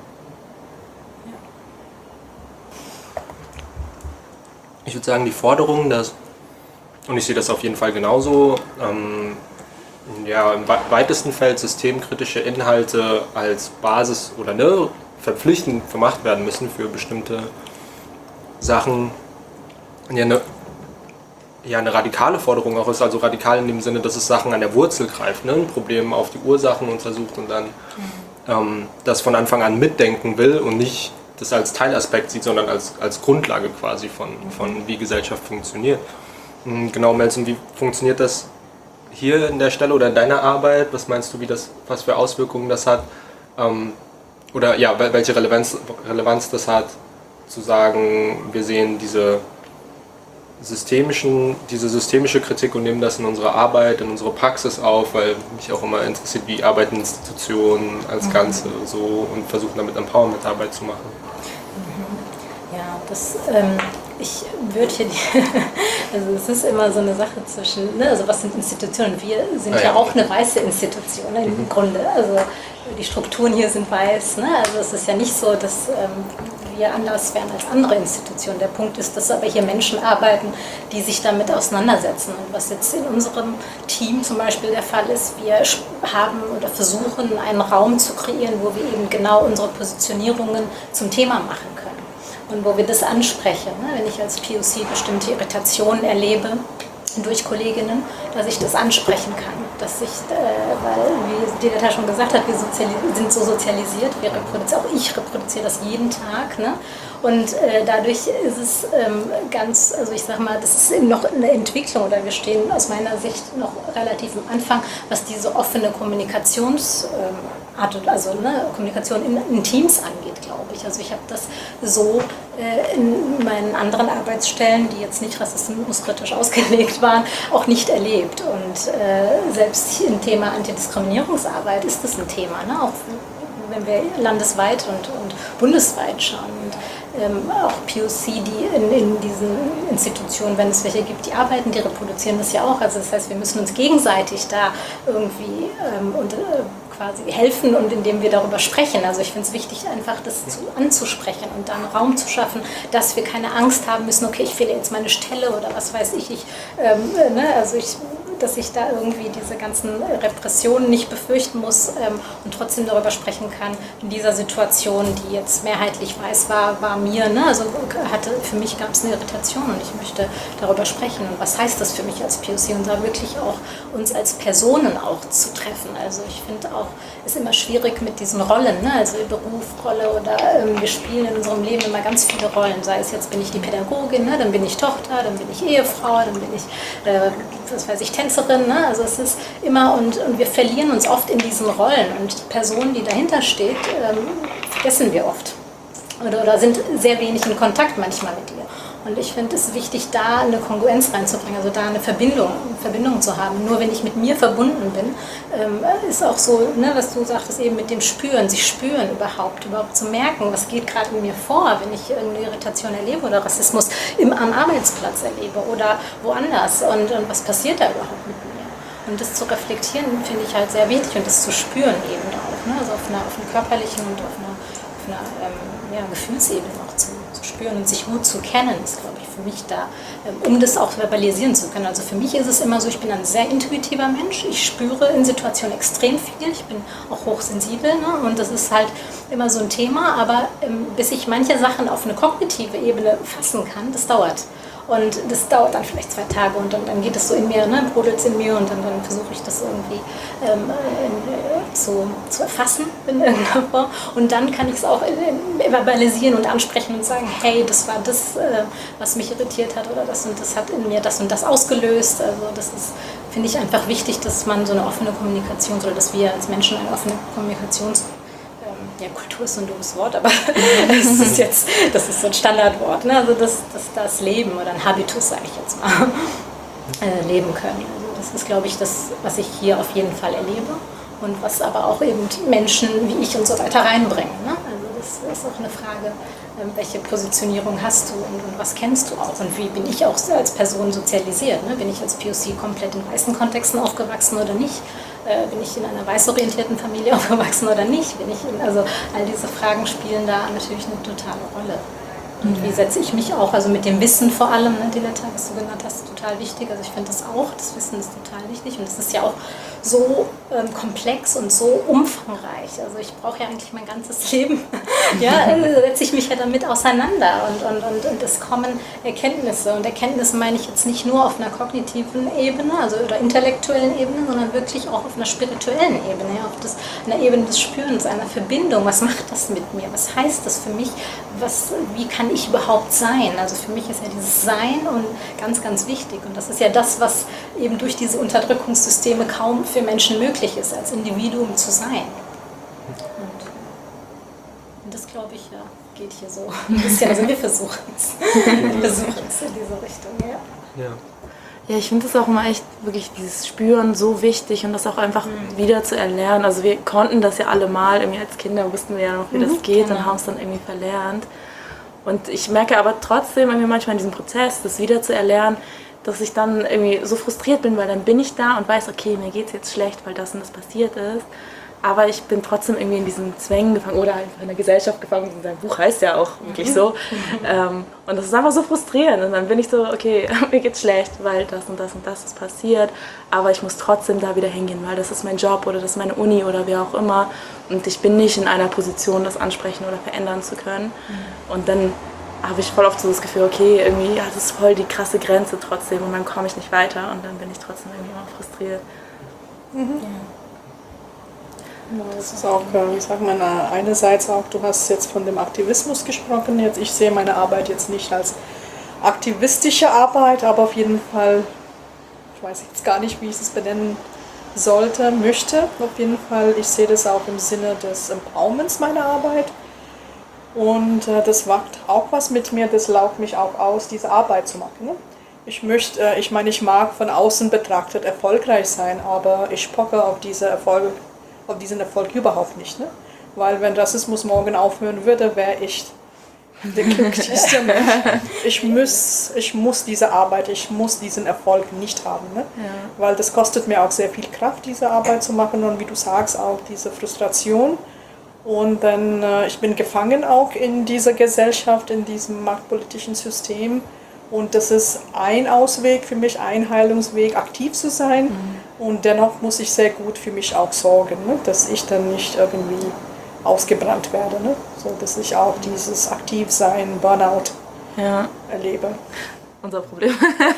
Ich würde sagen, die Forderung, dass, und ich sehe das auf jeden Fall genauso, ähm, ja, im weitesten Feld systemkritische Inhalte als Basis oder ne, verpflichtend gemacht werden müssen für bestimmte Sachen, ja eine, ja, eine radikale Forderung auch ist, also radikal in dem Sinne, dass es Sachen an der Wurzel greift, ne, ein Problem auf die Ursachen untersucht und dann ähm, das von Anfang an mitdenken will und nicht das als Teilaspekt sieht, sondern als, als Grundlage quasi von, von wie Gesellschaft funktioniert. Genau, Melson, wie funktioniert das hier in der Stelle oder in deiner Arbeit? Was meinst du, wie das, was für Auswirkungen das hat? Ähm, oder ja, welche Relevanz, Relevanz das hat, zu sagen, wir sehen diese systemischen, diese systemische Kritik und nehmen das in unsere Arbeit, in unsere Praxis auf, weil mich auch immer interessiert, wie arbeiten Institutionen als Ganze so, und versuchen damit Empowerment-Arbeit zu machen. Ja, das, ähm, ich würde hier, die, also es ist immer so eine Sache zwischen, ne, also was sind Institutionen? Wir sind ah, ja. ja auch eine weiße Institution ne, im mhm. Grunde, also die Strukturen hier sind weiß, ne? Also es ist ja nicht so, dass ähm, wir anders wären als andere Institutionen. Der Punkt ist, dass aber hier Menschen arbeiten, die sich damit auseinandersetzen. Und was jetzt in unserem Team zum Beispiel der Fall ist, wir haben oder versuchen, einen Raum zu kreieren, wo wir eben genau unsere Positionierungen zum Thema machen können. Und wo wir das ansprechen. Ne? Wenn ich als P O C bestimmte Irritationen erlebe, durch Kolleginnen, dass ich das ansprechen kann. Dass ich, äh, weil, wie Diletta schon gesagt hat, wir sind so sozialisiert, wir reproduzieren, auch ich reproduziere das jeden Tag. Ne? Und äh, dadurch ist es ähm, ganz, also ich sag mal, das ist noch eine Entwicklung oder wir stehen aus meiner Sicht noch relativ am Anfang, was diese offene Kommunikationsart, ähm, also ne, Kommunikation in, in Teams angeht, glaube ich. Also ich habe das so äh, in meinen anderen Arbeitsstellen, die jetzt nicht rassismuskritisch ausgelegt waren, auch nicht erlebt. Und äh, selbst im Thema Antidiskriminierungsarbeit ist das ein Thema, ne? Auch wenn wir landesweit und, und bundesweit schauen. Und, ähm, auch P O C, die in, in diesen Institutionen, wenn es welche gibt, die arbeiten, die reproduzieren das ja auch. Also das heißt, wir müssen uns gegenseitig da irgendwie ähm, und, äh, quasi helfen und indem wir darüber sprechen. Also ich finde es wichtig, einfach das zu, anzusprechen und dann Raum zu schaffen, dass wir keine Angst haben müssen, okay, ich fehle jetzt meine Stelle oder was weiß ich. ich ähm, ne, also ich dass ich da irgendwie diese ganzen Repressionen nicht befürchten muss ähm, und trotzdem darüber sprechen kann. In dieser Situation, die jetzt mehrheitlich weiß war, war mir, ne? Also hatte, für mich gab es eine Irritation und ich möchte darüber sprechen. Und was heißt das für mich als P O C? Und da wirklich auch uns als Personen auch zu treffen. Also ich finde auch, es ist immer schwierig mit diesen Rollen, ne? Also Berufsrolle oder ähm, wir spielen in unserem Leben immer ganz viele Rollen. Sei es jetzt bin ich die Pädagogin, ne? Dann bin ich Tochter, dann bin ich Ehefrau, dann bin ich, äh, was weiß ich, Tänzerin, ne? Also es ist immer, und, und wir verlieren uns oft in diesen Rollen und die Person, die dahinter steht, ähm, vergessen wir oft oder, oder sind sehr wenig in Kontakt manchmal mit ihr. Und ich finde es wichtig, da eine Kongruenz reinzubringen, also da eine Verbindung, eine Verbindung zu haben. Nur wenn ich mit mir verbunden bin, ähm, ist auch so, ne, was du sagtest eben mit dem Spüren, sich spüren überhaupt, überhaupt zu merken, was geht gerade in mir vor, wenn ich irgendeine Irritation erlebe oder Rassismus im, am Arbeitsplatz erlebe oder woanders und, und was passiert da überhaupt mit mir. Und das zu reflektieren, finde ich halt sehr wichtig und das zu spüren eben auch, ne, also auf einer, auf einer körperlichen und auf einer, auf einer ähm, ja, Gefühlsebene auch zu, zu spüren und sich gut zu kennen, ist, glaube ich, für mich da, um das auch verbalisieren zu können. Also für mich ist es immer so, ich bin ein sehr intuitiver Mensch, ich spüre in Situationen extrem viel, ich bin auch hochsensibel, ne? Und das ist halt immer so ein Thema, aber ähm, bis ich manche Sachen auf eine kognitive Ebene fassen kann, das dauert. Und das dauert dann vielleicht zwei Tage und dann, dann geht es so in mir, ne, brodelt es in mir und dann, dann versuche ich das irgendwie ähm, in, zu, zu erfassen in irgendeiner Form. Und dann kann ich es auch äh, verbalisieren und ansprechen und sagen, hey, das war das, äh, was mich irritiert hat oder das und das hat in mir das und das ausgelöst. Also das ist, finde ich, einfach wichtig, dass man so eine offene Kommunikation, oder dass wir als Menschen eine offene Kommunikations ja, Kultur ist so ein dummes Wort, aber das ist jetzt, das ist so ein Standardwort, ne? Also dass das, das Leben oder ein Habitus, sage ich jetzt mal, äh, leben können. Also das ist, glaube ich, das, was ich hier auf jeden Fall erlebe und was aber auch eben Menschen wie ich und so weiter reinbringen. Ne? Also das ist auch eine Frage, ähm, welche Positionierung hast du und, und was kennst du auch und wie bin ich auch als Person sozialisiert? Ne? Bin ich als P O C komplett in weißen Kontexten aufgewachsen oder nicht? Äh, bin ich in einer weißorientierten Familie aufgewachsen oder nicht? Bin ich in, also all diese Fragen spielen da natürlich eine totale Rolle. Und wie setze ich mich auch, also mit dem Wissen vor allem, ne, Diletta, was du genannt hast, total wichtig. Also ich finde das auch, das Wissen ist total wichtig und es ist ja auch so ähm, komplex und so umfangreich. Also ich brauche ja eigentlich mein ganzes Leben, ja, also setze ich mich ja damit auseinander und, und, und, und es kommen Erkenntnisse. Und Erkenntnisse meine ich jetzt nicht nur auf einer kognitiven Ebene, also oder intellektuellen Ebene, sondern wirklich auch auf einer spirituellen Ebene, ja, auf das, einer Ebene des Spürens, einer Verbindung. Was macht das mit mir? Was heißt das für mich? Was, wie kann ich überhaupt sein? Also für mich ist ja dieses Sein und ganz, ganz wichtig. Und das ist ja das, was eben durch diese Unterdrückungssysteme kaum für Menschen möglich ist, als Individuum zu sein. Und, und das, glaube ich, ja, geht hier so ein bisschen. Also wir versuchen es. Wir versuchen es in diese Richtung, ja. Ja. Ja, ich finde es auch immer echt wirklich dieses Spüren so wichtig und das auch einfach mhm. wieder zu erlernen. Also wir konnten das ja alle mal, irgendwie als Kinder wussten wir ja noch, wie mhm, das geht genau. und haben es dann irgendwie verlernt. Und ich merke aber trotzdem irgendwie manchmal in diesem Prozess, das wieder zu erlernen, dass ich dann irgendwie so frustriert bin, weil dann bin ich da und weiß, okay, mir geht es jetzt schlecht, weil das und das passiert ist. Aber ich bin trotzdem irgendwie in diesen Zwängen gefangen oder einfach in der Gesellschaft gefangen. Sein Buch heißt ja auch wirklich so. ähm, und das ist einfach so frustrierend. Und dann bin ich so, okay, mir geht's schlecht, weil das und das und das ist passiert. Aber ich muss trotzdem da wieder hingehen, weil das ist mein Job oder das ist meine Uni oder wie auch immer. Und ich bin nicht in einer Position, das ansprechen oder verändern zu können. Und dann habe ich voll oft so das Gefühl, okay, irgendwie, ja, das ist voll die krasse Grenze trotzdem und dann komme ich nicht weiter und dann bin ich trotzdem irgendwie immer frustriert. Mhm. Ja. Ja, das ist auch, ich sag mal, einerseits auch, du hast jetzt von dem Aktivismus gesprochen, jetzt ich sehe meine Arbeit jetzt nicht als aktivistische Arbeit, aber auf jeden Fall, ich weiß jetzt gar nicht, wie ich es benennen sollte, möchte, auf jeden Fall, ich sehe das auch im Sinne des Empowerments meiner Arbeit. Und äh, das macht auch was mit mir, das laugt mich auch aus, diese Arbeit zu machen. Ne? Ich möchte, äh, ich meine, ich mag von außen betrachtet erfolgreich sein, aber ich pocke auf, diese Erfolg, auf diesen Erfolg überhaupt nicht. Ne? Weil wenn Rassismus morgen aufhören würde, wäre ich der glücklichste Mensch. Ich muss, ich muss diese Arbeit, ich muss diesen Erfolg nicht haben. Ne? Ja. Weil das kostet mir auch sehr viel Kraft, diese Arbeit zu machen und wie du sagst, auch diese Frustration. Und dann, äh, ich bin gefangen auch in dieser Gesellschaft, in diesem machtpolitischen System. Und das ist ein Ausweg für mich, ein Heilungsweg, aktiv zu sein. Mhm. Und dennoch muss ich sehr gut für mich auch sorgen, ne? Dass ich dann nicht irgendwie ausgebrannt werde. Ne? So, dass ich auch dieses Aktivsein, Burnout ja. erlebe. Unser Problem.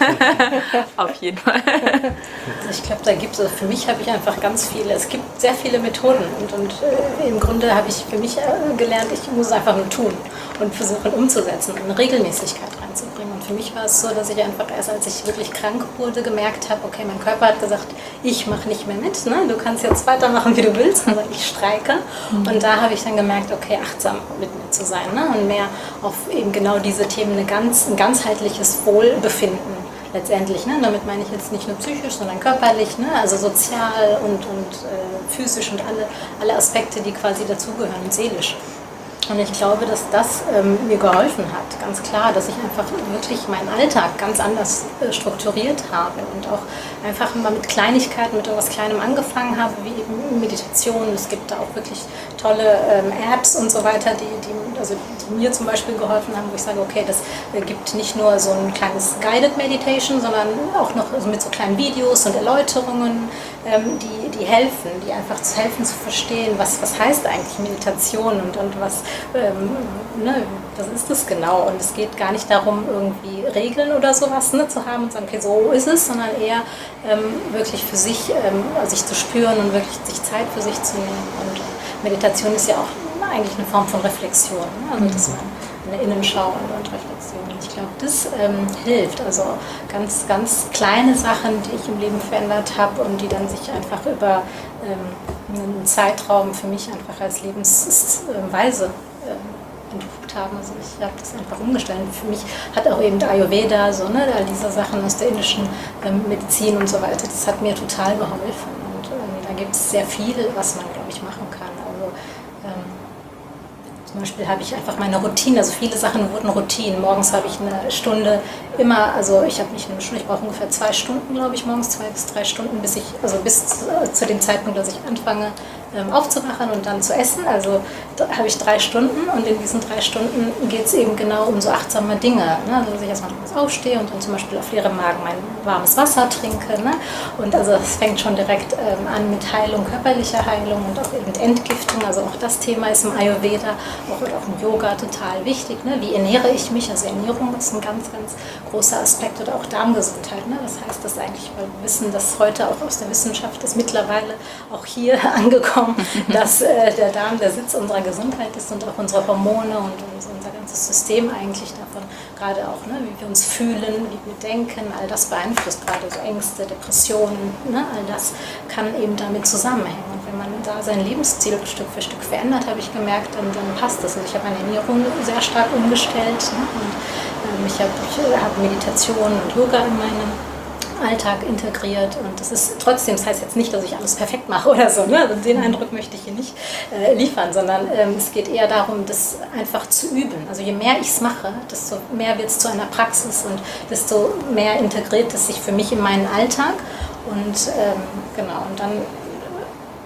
Auf jeden Fall. Ich glaube, da gibt es, für mich habe ich einfach ganz viele, es gibt sehr viele Methoden und, und äh, im Grunde habe ich für mich äh, gelernt, ich muss es einfach nur tun und versuchen umzusetzen und eine Regelmäßigkeit reinzubringen. Und für mich war es so, dass ich einfach erst, als ich wirklich krank wurde, gemerkt habe, okay, mein Körper hat gesagt, ich mache nicht mehr mit, ne? Du kannst jetzt weitermachen, wie du willst, aber ich streike. Mhm. Und da habe ich dann gemerkt, okay, achtsam mit mir zu sein, ne? Und mehr auf eben genau diese Themen, eine ganz, ein ganzheitliches Wohlbefinden letztendlich. Ne? Damit meine ich jetzt nicht nur psychisch, sondern körperlich, ne? Also sozial und, und äh, physisch und alle, alle Aspekte, die quasi dazugehören und seelisch. Und ich glaube, dass das ähm, mir geholfen hat, ganz klar, dass ich einfach wirklich meinen Alltag ganz anders äh, strukturiert habe und auch einfach mal mit Kleinigkeiten, mit etwas Kleinem angefangen habe, wie eben Meditation. Es gibt da auch wirklich tolle ähm, Apps und so weiter, die, die, also die mir zum Beispiel geholfen haben, wo ich sage, okay, das äh, gibt nicht nur so ein kleines Guided Meditation, sondern auch noch also mit so kleinen Videos und Erläuterungen, ähm, die, die helfen, die einfach zu helfen zu verstehen, was, was heißt eigentlich Meditation und, und was Ähm, ne, was ist das genau? Und es geht gar nicht darum, irgendwie Regeln oder sowas ne, zu haben und sagen, okay, so ist es, sondern eher ähm, wirklich für sich, ähm, sich zu spüren und wirklich sich Zeit für sich zu nehmen. Und Meditation ist ja auch eigentlich eine Form von Reflexion, ne? Also dass man eine Innenschau und, und Reflexion. Und ich glaube, das ähm, hilft. Also ganz, ganz kleine Sachen, die ich im Leben verändert habe und die dann sich einfach über ähm, einen Zeitraum für mich einfach als Lebensweise entpuppt haben. Also ich habe das einfach umgestellt. Für mich hat auch eben Ayurveda, so, ne, all diese Sachen aus der indischen ähm, Medizin und so weiter, das hat mir total geholfen. Und ähm, da gibt es sehr viel, was man, glaube ich, machen kann. Also ähm, zum Beispiel habe ich einfach meine Routine, also viele Sachen wurden Routinen. Morgens habe ich eine Stunde immer, also ich habe nicht eine Stunde, ich brauche ungefähr zwei Stunden, glaube ich, morgens zwei bis drei Stunden, bis ich, also bis zu, zu dem Zeitpunkt, dass ich anfange ähm, aufzuwachen und dann zu essen. Also da habe ich drei Stunden und in diesen drei Stunden geht es eben genau um so achtsame Dinge. Ne? Also dass ich erstmal aufstehe und dann zum Beispiel auf leerem Magen mein warmes Wasser trinke. Ne? Und also es fängt schon direkt ähm, an mit Heilung, körperlicher Heilung und auch eben Entgiftung. Also auch das Thema ist im Ayurveda, auch, auch im Yoga total wichtig. Ne? Wie ernähre ich mich? Also Ernährung ist ein ganz, ganz großer Aspekt oder auch Darmgesundheit. Ne? Das heißt, dass eigentlich, weil wir wissen, dass heute auch aus der Wissenschaft ist mittlerweile auch hier angekommen, dass äh, der Darm der Sitz unserer Gesundheit ist und auch unsere Hormone und unser ganzes System eigentlich davon, gerade auch, ne, wie wir uns fühlen, wie wir denken, all das beeinflusst gerade so Ängste, Depressionen, ne? All das kann eben damit zusammenhängen. Und wenn man da sein Lebensstil Stück für Stück verändert, habe ich gemerkt, dann, dann passt das. Also ich habe meine Ernährung sehr stark umgestellt, ne? Und ähm, ich habe ich hab Meditation und Yoga in meinem Alltag integriert und das ist trotzdem, das heißt jetzt nicht, dass ich alles perfekt mache oder so, ne? Also den Eindruck möchte ich hier nicht äh, liefern, sondern ähm, es geht eher darum, das einfach zu üben. Also je mehr ich es mache, desto mehr wird es zu einer Praxis und desto mehr integriert es sich für mich in meinen Alltag und ähm, genau, und dann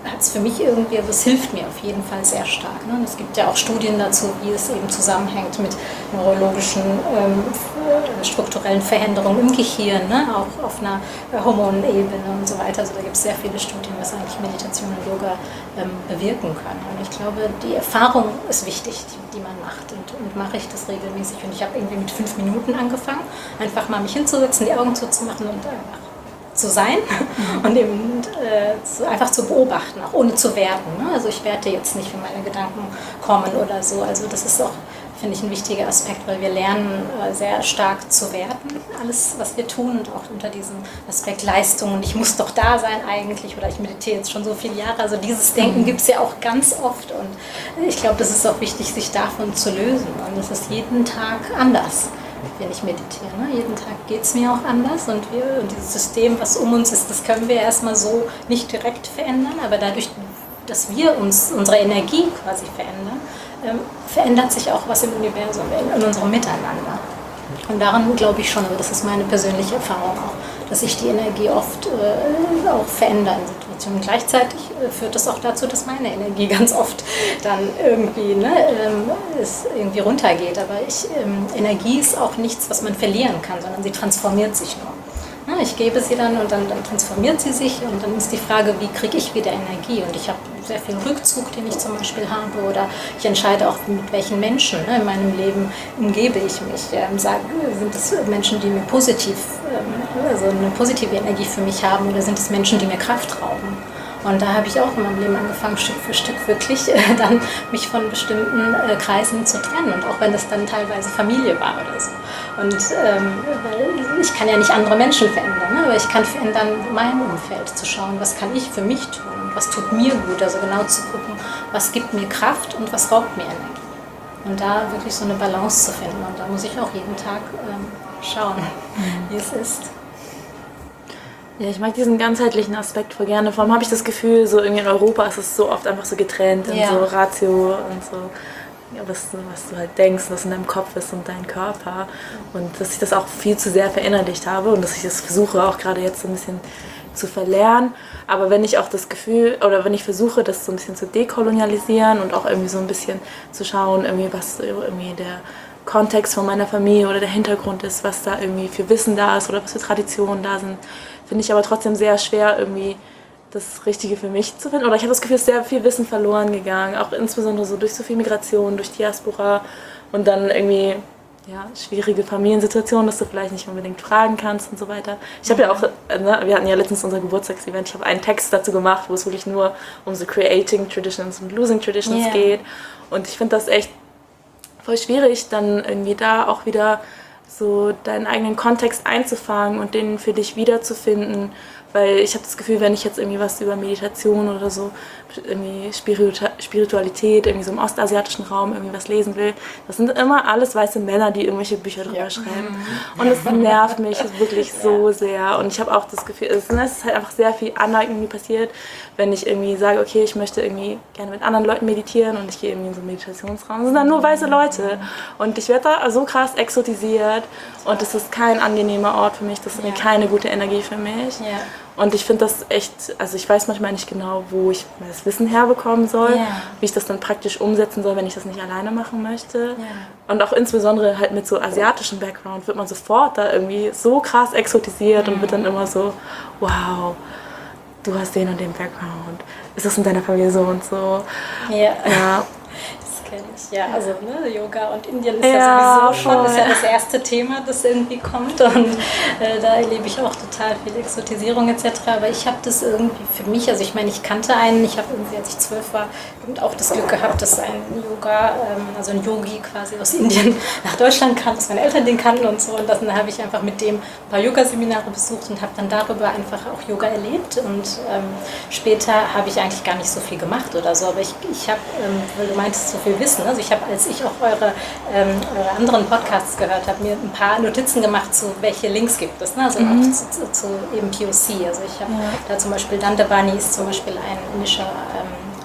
hat es für mich irgendwie, also es hilft mir auf jeden Fall sehr stark. Ne? Und es gibt ja auch Studien dazu, wie es eben zusammenhängt mit neurologischen, ähm, strukturellen Veränderungen im Gehirn, ne? Auch auf einer Hormonebene und so weiter. Also da gibt es sehr viele Studien, was eigentlich Meditation und Yoga ähm, bewirken können. Und ich glaube, die Erfahrung ist wichtig, die, die man macht. Und, und mache ich das regelmäßig. Und ich habe irgendwie mit fünf Minuten angefangen, einfach mal mich hinzusetzen, die Augen zuzumachen und einfach zu sein und eben äh, zu, einfach zu beobachten, auch ohne zu werten. Ne? Also ich werte jetzt nicht, wenn meine Gedanken kommen oder so. Also das ist auch, finde ich, ein wichtiger Aspekt, weil wir lernen äh, sehr stark zu werten, alles, was wir tun, und auch unter diesem Aspekt Leistung. Und ich muss doch da sein eigentlich, oder ich meditiere jetzt schon so viele Jahre. Also dieses Denken gibt es ja auch ganz oft. Und ich glaube, das ist auch wichtig, sich davon zu lösen. Und das ist jeden Tag anders, wenn ich meditiere. Ne? Jeden Tag geht es mir auch anders, und, wir, und dieses System, was um uns ist, das können wir erstmal so nicht direkt verändern, aber dadurch, dass wir uns, unsere Energie quasi verändern, ähm, verändert sich auch was im Universum, in, in unserem Miteinander. Und daran glaube ich schon, aber das ist meine persönliche Erfahrung auch, dass sich die Energie oft äh, auch verändert in Situationen. Gleichzeitig äh, führt das auch dazu, dass meine Energie ganz oft dann irgendwie, ne, ähm, es irgendwie runtergeht. Aber ich, ähm, Energie ist auch nichts, was man verlieren kann, sondern sie transformiert sich nur. Ja, ich gebe sie dann und dann, dann transformiert sie sich, und dann ist die Frage, wie kriege ich wieder Energie? Und ich habe sehr viel Rückzug, den ich zum Beispiel habe, oder ich entscheide auch, mit welchen Menschen, ne, in meinem Leben umgebe ich mich. Ähm, sage, sind es Menschen, die mir positiv, ähm, also eine positive Energie für mich haben, oder sind es Menschen, die mir Kraft rauben? Und da habe ich auch in meinem Leben angefangen, Stück für Stück wirklich äh, dann mich von bestimmten äh, Kreisen zu trennen. Und auch wenn das dann teilweise Familie war oder so. Und ähm, weil ich kann ja nicht andere Menschen verändern, ne? Aber ich kann verändern mein Umfeld, zu schauen, was kann ich für mich tun und was tut mir gut. Also genau zu gucken, was gibt mir Kraft und was raubt mir Energie. Und da wirklich so eine Balance zu finden. Und da muss ich auch jeden Tag ähm, schauen, wie es ist. Ja, ich mag diesen ganzheitlichen Aspekt voll gerne. Vor allem habe ich das Gefühl, so irgendwie in Europa ist es so oft einfach so getrennt in ja. so Ratio und so, ja, was, was du halt denkst, was in deinem Kopf ist und dein Körper. Und dass ich das auch viel zu sehr verinnerlicht habe und dass ich das versuche, auch gerade jetzt so ein bisschen zu verlernen. Aber wenn ich auch das Gefühl, oder wenn ich versuche, das so ein bisschen zu dekolonialisieren und auch irgendwie so ein bisschen zu schauen, irgendwie was irgendwie der Kontext von meiner Familie oder der Hintergrund ist, was da irgendwie für Wissen da ist oder was für Traditionen da sind, finde ich aber trotzdem sehr schwer, irgendwie das Richtige für mich zu finden. Oder ich habe das Gefühl, es ist sehr viel Wissen verloren gegangen, auch insbesondere so durch so viel Migration, durch Diaspora und dann irgendwie ja, schwierige Familiensituationen, dass du vielleicht nicht unbedingt fragen kannst und so weiter. Ich habe ja auch, ne, wir hatten ja letztens unser Geburtstagsevent, ich habe einen Text dazu gemacht, wo es wirklich nur um so Creating Traditions und Losing Traditions yeah. geht. Und ich finde das echt voll schwierig, dann irgendwie da auch wieder so deinen eigenen Kontext einzufangen und den für dich wiederzufinden, weil ich habe das Gefühl, wenn ich jetzt irgendwie was über Meditation oder so, irgendwie Spiritualität, irgendwie so im ostasiatischen Raum irgendwie was lesen will, das sind immer alles weiße Männer, die irgendwelche Bücher drüber ja. schreiben. Und es nervt mich wirklich so sehr. Und ich habe auch das Gefühl, es ist halt einfach sehr viel Aneignung, die passiert, wenn ich irgendwie sage, okay, ich möchte irgendwie gerne mit anderen Leuten meditieren und ich gehe irgendwie in so einen Meditationsraum. Das sind dann nur weiße Leute. Und ich werde da so krass exotisiert und es ist kein angenehmer Ort für mich, das ist ja. keine gute Energie für mich. Ja. Und ich finde das echt, also ich weiß manchmal nicht genau, wo ich das Wissen herbekommen soll, yeah. wie ich das dann praktisch umsetzen soll, wenn ich das nicht alleine machen möchte. Yeah. Und auch insbesondere halt mit so asiatischem Background wird man sofort da irgendwie so krass exotisiert mm. und wird dann immer so, wow, du hast den und den Background. Ist das in deiner Familie so und so? Yeah. Ja. Ja, also ne, Yoga und Indien ist ja, ja sowieso schon, ist ja das erste Thema, das irgendwie kommt, und äh, da erlebe ich auch total viel Exotisierung et cetera. Aber ich habe das irgendwie für mich, also ich meine, ich kannte einen, ich habe irgendwie, als ich zwölf war, auch das Glück gehabt, dass ein Yoga, ähm, also ein Yogi quasi aus Indien nach Deutschland kam, dass meine Eltern den kannten und so, und das, dann habe ich einfach mit dem ein paar Yoga-Seminare besucht und habe dann darüber einfach auch Yoga erlebt, und ähm, später habe ich eigentlich gar nicht so viel gemacht oder so, aber ich, ich habe, ähm, weil du meintest, so viel Wissen, also ich habe, als ich auch eure, ähm, eure anderen Podcasts gehört habe, mir ein paar Notizen gemacht, zu welche Links gibt es, ne? Also mhm. auch zu, zu, zu eben P O C, also ich habe ja. da zum Beispiel Dandapani ist zum Beispiel ein indischer ähm,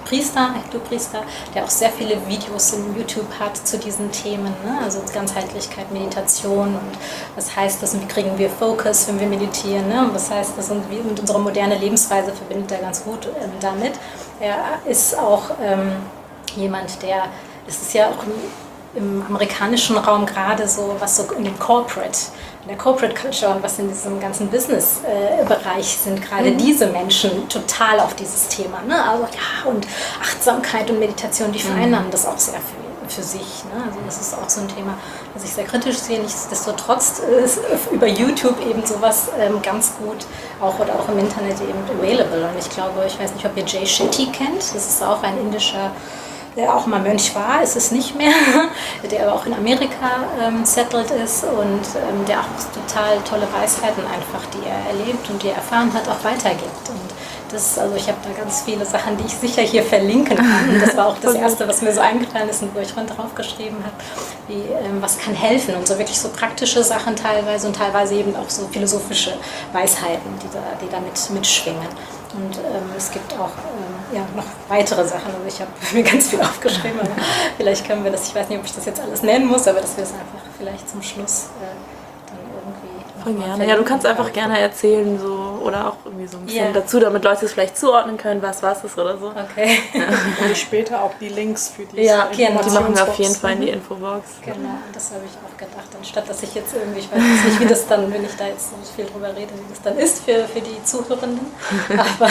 Priester, Hindu-Priester, der auch sehr viele Videos in YouTube hat zu diesen Themen, ne? Also Ganzheitlichkeit, Meditation und was heißt das und wie kriegen wir Fokus, wenn wir meditieren, ne? Und was heißt das und wie und unsere moderne Lebensweise verbindet er ganz gut ähm, damit. Er ist auch ähm, jemand, der, es ist ja auch im, im amerikanischen Raum gerade so, was so in dem Corporate, in der Corporate Culture und was in diesem ganzen Business-Bereich äh, sind gerade mhm. diese Menschen total auf dieses Thema. Ne? Also ja, und Achtsamkeit und Meditation, die vereinnahmen mhm. das auch sehr für, für sich. Ne? Also das ist auch so ein Thema, das ich sehr kritisch sehe. Nichtsdestotrotz ist über YouTube eben sowas ähm, ganz gut, auch oder auch im Internet eben available. Und ich glaube, ich weiß nicht, ob ihr Jay Shetty kennt. Das ist auch ein indischer, der auch mal Mönch war, ist es nicht mehr, der aber auch in Amerika ähm, settled ist und ähm, der auch total tolle Weisheiten einfach, die er erlebt und die er erfahren hat, auch weitergibt. Und das, also ich habe da ganz viele Sachen, die ich sicher hier verlinken kann. Und das war auch das Erste, was mir so eingefallen ist und wo ich drauf geschrieben habe, wie, ähm, was kann helfen und so wirklich so praktische Sachen teilweise und teilweise eben auch so philosophische Weisheiten, die da, die da mit, mitschwingen. Und ähm, es gibt auch ähm, ja, noch weitere Sachen. Also ich habe mir ganz viel aufgeschrieben. Aber vielleicht können wir das, ich weiß nicht, ob ich das jetzt alles nennen muss, aber dass wir es einfach vielleicht zum Schluss äh, dann irgendwie noch gerne. Ja, du kannst einfach gerne erzählen so oder auch irgendwie so ein bisschen yeah. dazu, damit Leute es vielleicht zuordnen können, was was ist oder so. Okay. Ja. Und später auch die Links für die ja, die machen wir auf jeden Fall in die Infobox. Genau, das habe ich auch gedacht. Anstatt dass ich jetzt irgendwie, ich weiß jetzt nicht, wie das dann, wenn ich da jetzt so viel drüber rede, wie das dann ist für, für die Zuhörenden. Aber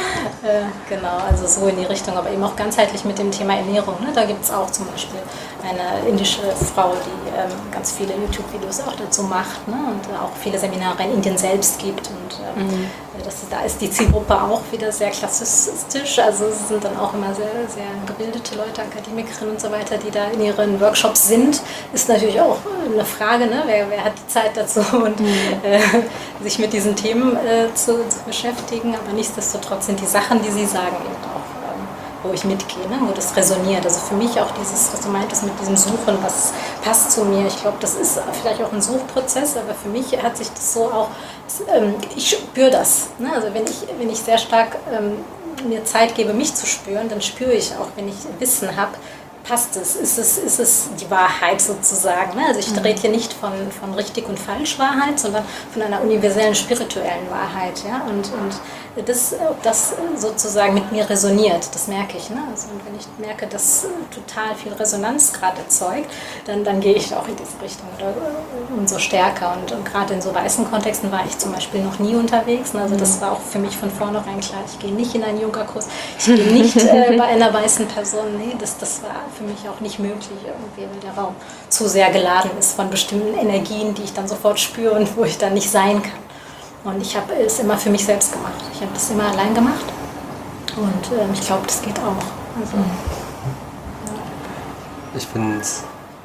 äh, genau, also so in die Richtung, aber eben auch ganzheitlich mit dem Thema Ernährung. Ne? Da gibt es auch zum Beispiel eine indische Frau, die ähm, ganz viele YouTube-Videos auch dazu macht, ne? Und äh, auch viele Seminare in Indien selbst gibt. Und ähm, mhm. das, da ist die Zielgruppe auch wieder sehr klassistisch. Also es sind dann auch immer sehr, sehr gebildete Leute, Akademikerinnen und so weiter, die da in ihren Workshops sind. Ist natürlich auch eine Frage, ne? wer, wer hat die Zeit dazu und mhm. äh, sich mit diesen Themen äh, zu, zu beschäftigen. Aber nichtsdestotrotz sind die Sachen, die sie sagen, eben auch wo ich mitgehe, ne? Wo das resoniert. Also für mich auch dieses, was du meintest mit diesem Suchen, was passt zu mir. Ich glaube, das ist vielleicht auch ein Suchprozess, aber für mich hat sich das so auch, ähm, ich spüre das. Ne? Also wenn ich, wenn ich sehr stark ähm, mir Zeit gebe, mich zu spüren, dann spüre ich auch, wenn ich Wissen habe, passt es, ist es, ist es die Wahrheit sozusagen. Ne? Also ich rede hier nicht von, von richtig und falsch Wahrheit, sondern von einer universellen spirituellen Wahrheit. Ja? Und, und das, ob das sozusagen mit mir resoniert, das merke ich. Ne? Also, und wenn ich merke, dass total viel Resonanz gerade erzeugt, dann, dann gehe ich auch in diese Richtung oder umso stärker. Und, und gerade in so weißen Kontexten war ich zum Beispiel noch nie unterwegs. Ne? Also das war auch für mich von vornherein klar, ich gehe nicht in einen Yoga-Kurs, ich gehe nicht äh, bei einer weißen Person. Nee, das, das war für mich auch nicht möglich irgendwie, weil der Raum zu sehr geladen ist von bestimmten Energien, die ich dann sofort spüre und wo ich dann nicht sein kann. Und ich habe es immer für mich selbst gemacht. Ich habe das immer allein gemacht und ähm, ich glaube, das geht auch. Also, ja. Ich finde es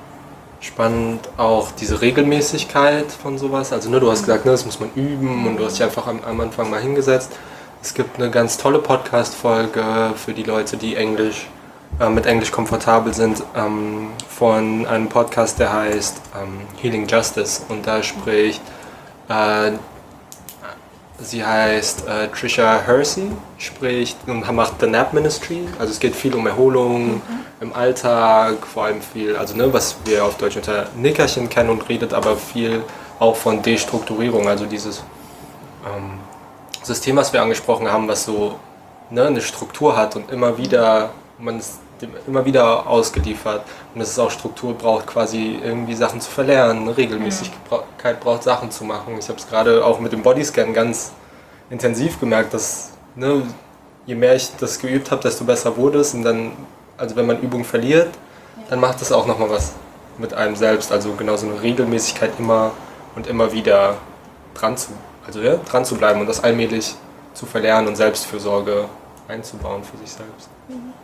spannend auch diese Regelmäßigkeit von sowas. Also ne, du hast gesagt, ne, das muss man üben und du hast dich einfach am, am Anfang mal hingesetzt. Es gibt eine ganz tolle Podcast-Folge für die Leute, die Englisch äh, mit Englisch komfortabel sind, ähm, von einem Podcast, der heißt ähm, Healing Justice und da spricht äh, sie heißt äh, Trisha Hersey, spricht und macht The Nap Ministry. Also es geht viel um Erholung mhm. im Alltag, vor allem viel, also ne, was wir auf Deutsch unter Nickerchen kennen und redet, aber viel auch von Destrukturierung, also dieses ähm, System, was wir angesprochen haben, was so ne, eine Struktur hat und immer wieder, man ist immer wieder ausgeliefert und dass es auch Struktur braucht, quasi irgendwie Sachen zu verlernen, eine Regelmäßigkeit braucht, Sachen zu machen. Ich habe es gerade auch mit dem Bodyscan ganz intensiv gemerkt, dass ne, je mehr ich das geübt habe, desto besser wurde es und dann, also wenn man Übung verliert, dann macht das auch nochmal was mit einem selbst, also genau so eine Regelmäßigkeit immer und immer wieder dran zu, also ja, dran zu bleiben und das allmählich zu verlernen und Selbstfürsorge einzubauen für sich selbst. Mhm.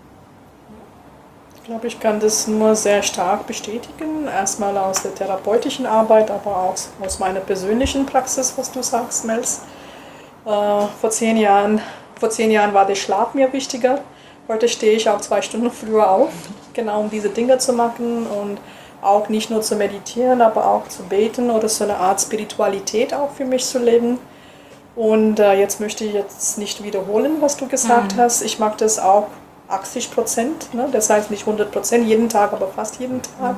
Ich glaube, ich kann das nur sehr stark bestätigen. Erstmal aus der therapeutischen Arbeit, aber auch aus meiner persönlichen Praxis, was du sagst, Mels. Äh, vor, zehn Jahren, vor zehn Jahren war der Schlaf mir wichtiger. Heute stehe ich auch zwei Stunden früher auf, genau um diese Dinge zu machen und auch nicht nur zu meditieren, aber auch zu beten oder so eine Art Spiritualität auch für mich zu leben. Und äh, jetzt möchte ich jetzt nicht wiederholen, was du gesagt mhm. hast. Ich mag das auch achtzig Prozent, ne? Das heißt nicht hundert Prozent jeden Tag, aber fast jeden Tag.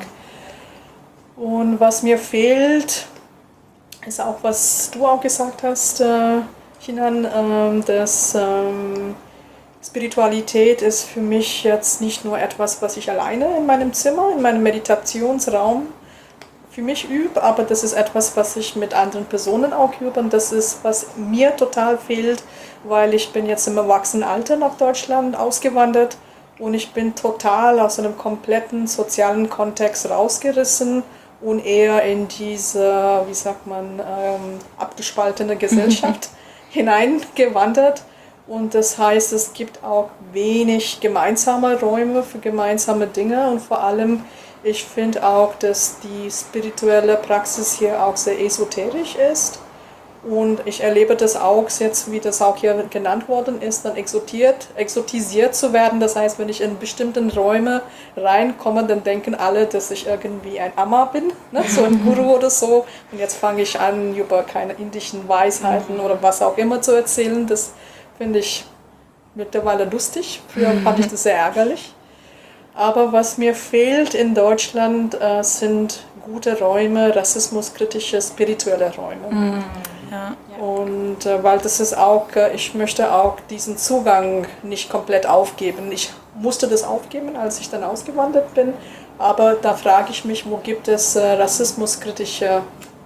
Und was mir fehlt, ist auch, was du auch gesagt hast, äh, Chinan, ähm, dass ähm, Spiritualität ist für mich jetzt nicht nur etwas, was ich alleine in meinem Zimmer, in meinem Meditationsraum für mich übe, aber das ist etwas, was ich mit anderen Personen auch übe und das ist, was mir total fehlt, weil ich bin jetzt im Erwachsenenalter nach Deutschland ausgewandert und ich bin total aus einem kompletten sozialen Kontext rausgerissen und eher in diese, wie sagt man, ähm, abgespaltene Gesellschaft hineingewandert. Und das heißt, es gibt auch wenig gemeinsame Räume für gemeinsame Dinge und vor allem, ich finde auch, dass die spirituelle Praxis hier auch sehr esoterisch ist. Und ich erlebe das auch jetzt, wie das auch hier genannt worden ist, dann exotiert, exotisiert zu werden. Das heißt, wenn ich in bestimmten Räume reinkomme, dann denken alle, dass ich irgendwie ein Amma bin, ne? So ein Guru oder so. Und jetzt fange ich an, über keine indischen Weisheiten oder was auch immer zu erzählen. Das finde ich mittlerweile lustig. Früher fand ich das sehr ärgerlich. Aber was mir fehlt in Deutschland, äh, sind gute Räume, rassismuskritische, spirituelle Räume. Mhm. Ja. Und äh, weil das ist auch, äh, ich möchte auch diesen Zugang nicht komplett aufgeben. Ich musste das aufgeben, als ich dann ausgewandert bin. Aber da frage ich mich, wo gibt es äh, rassismuskritische,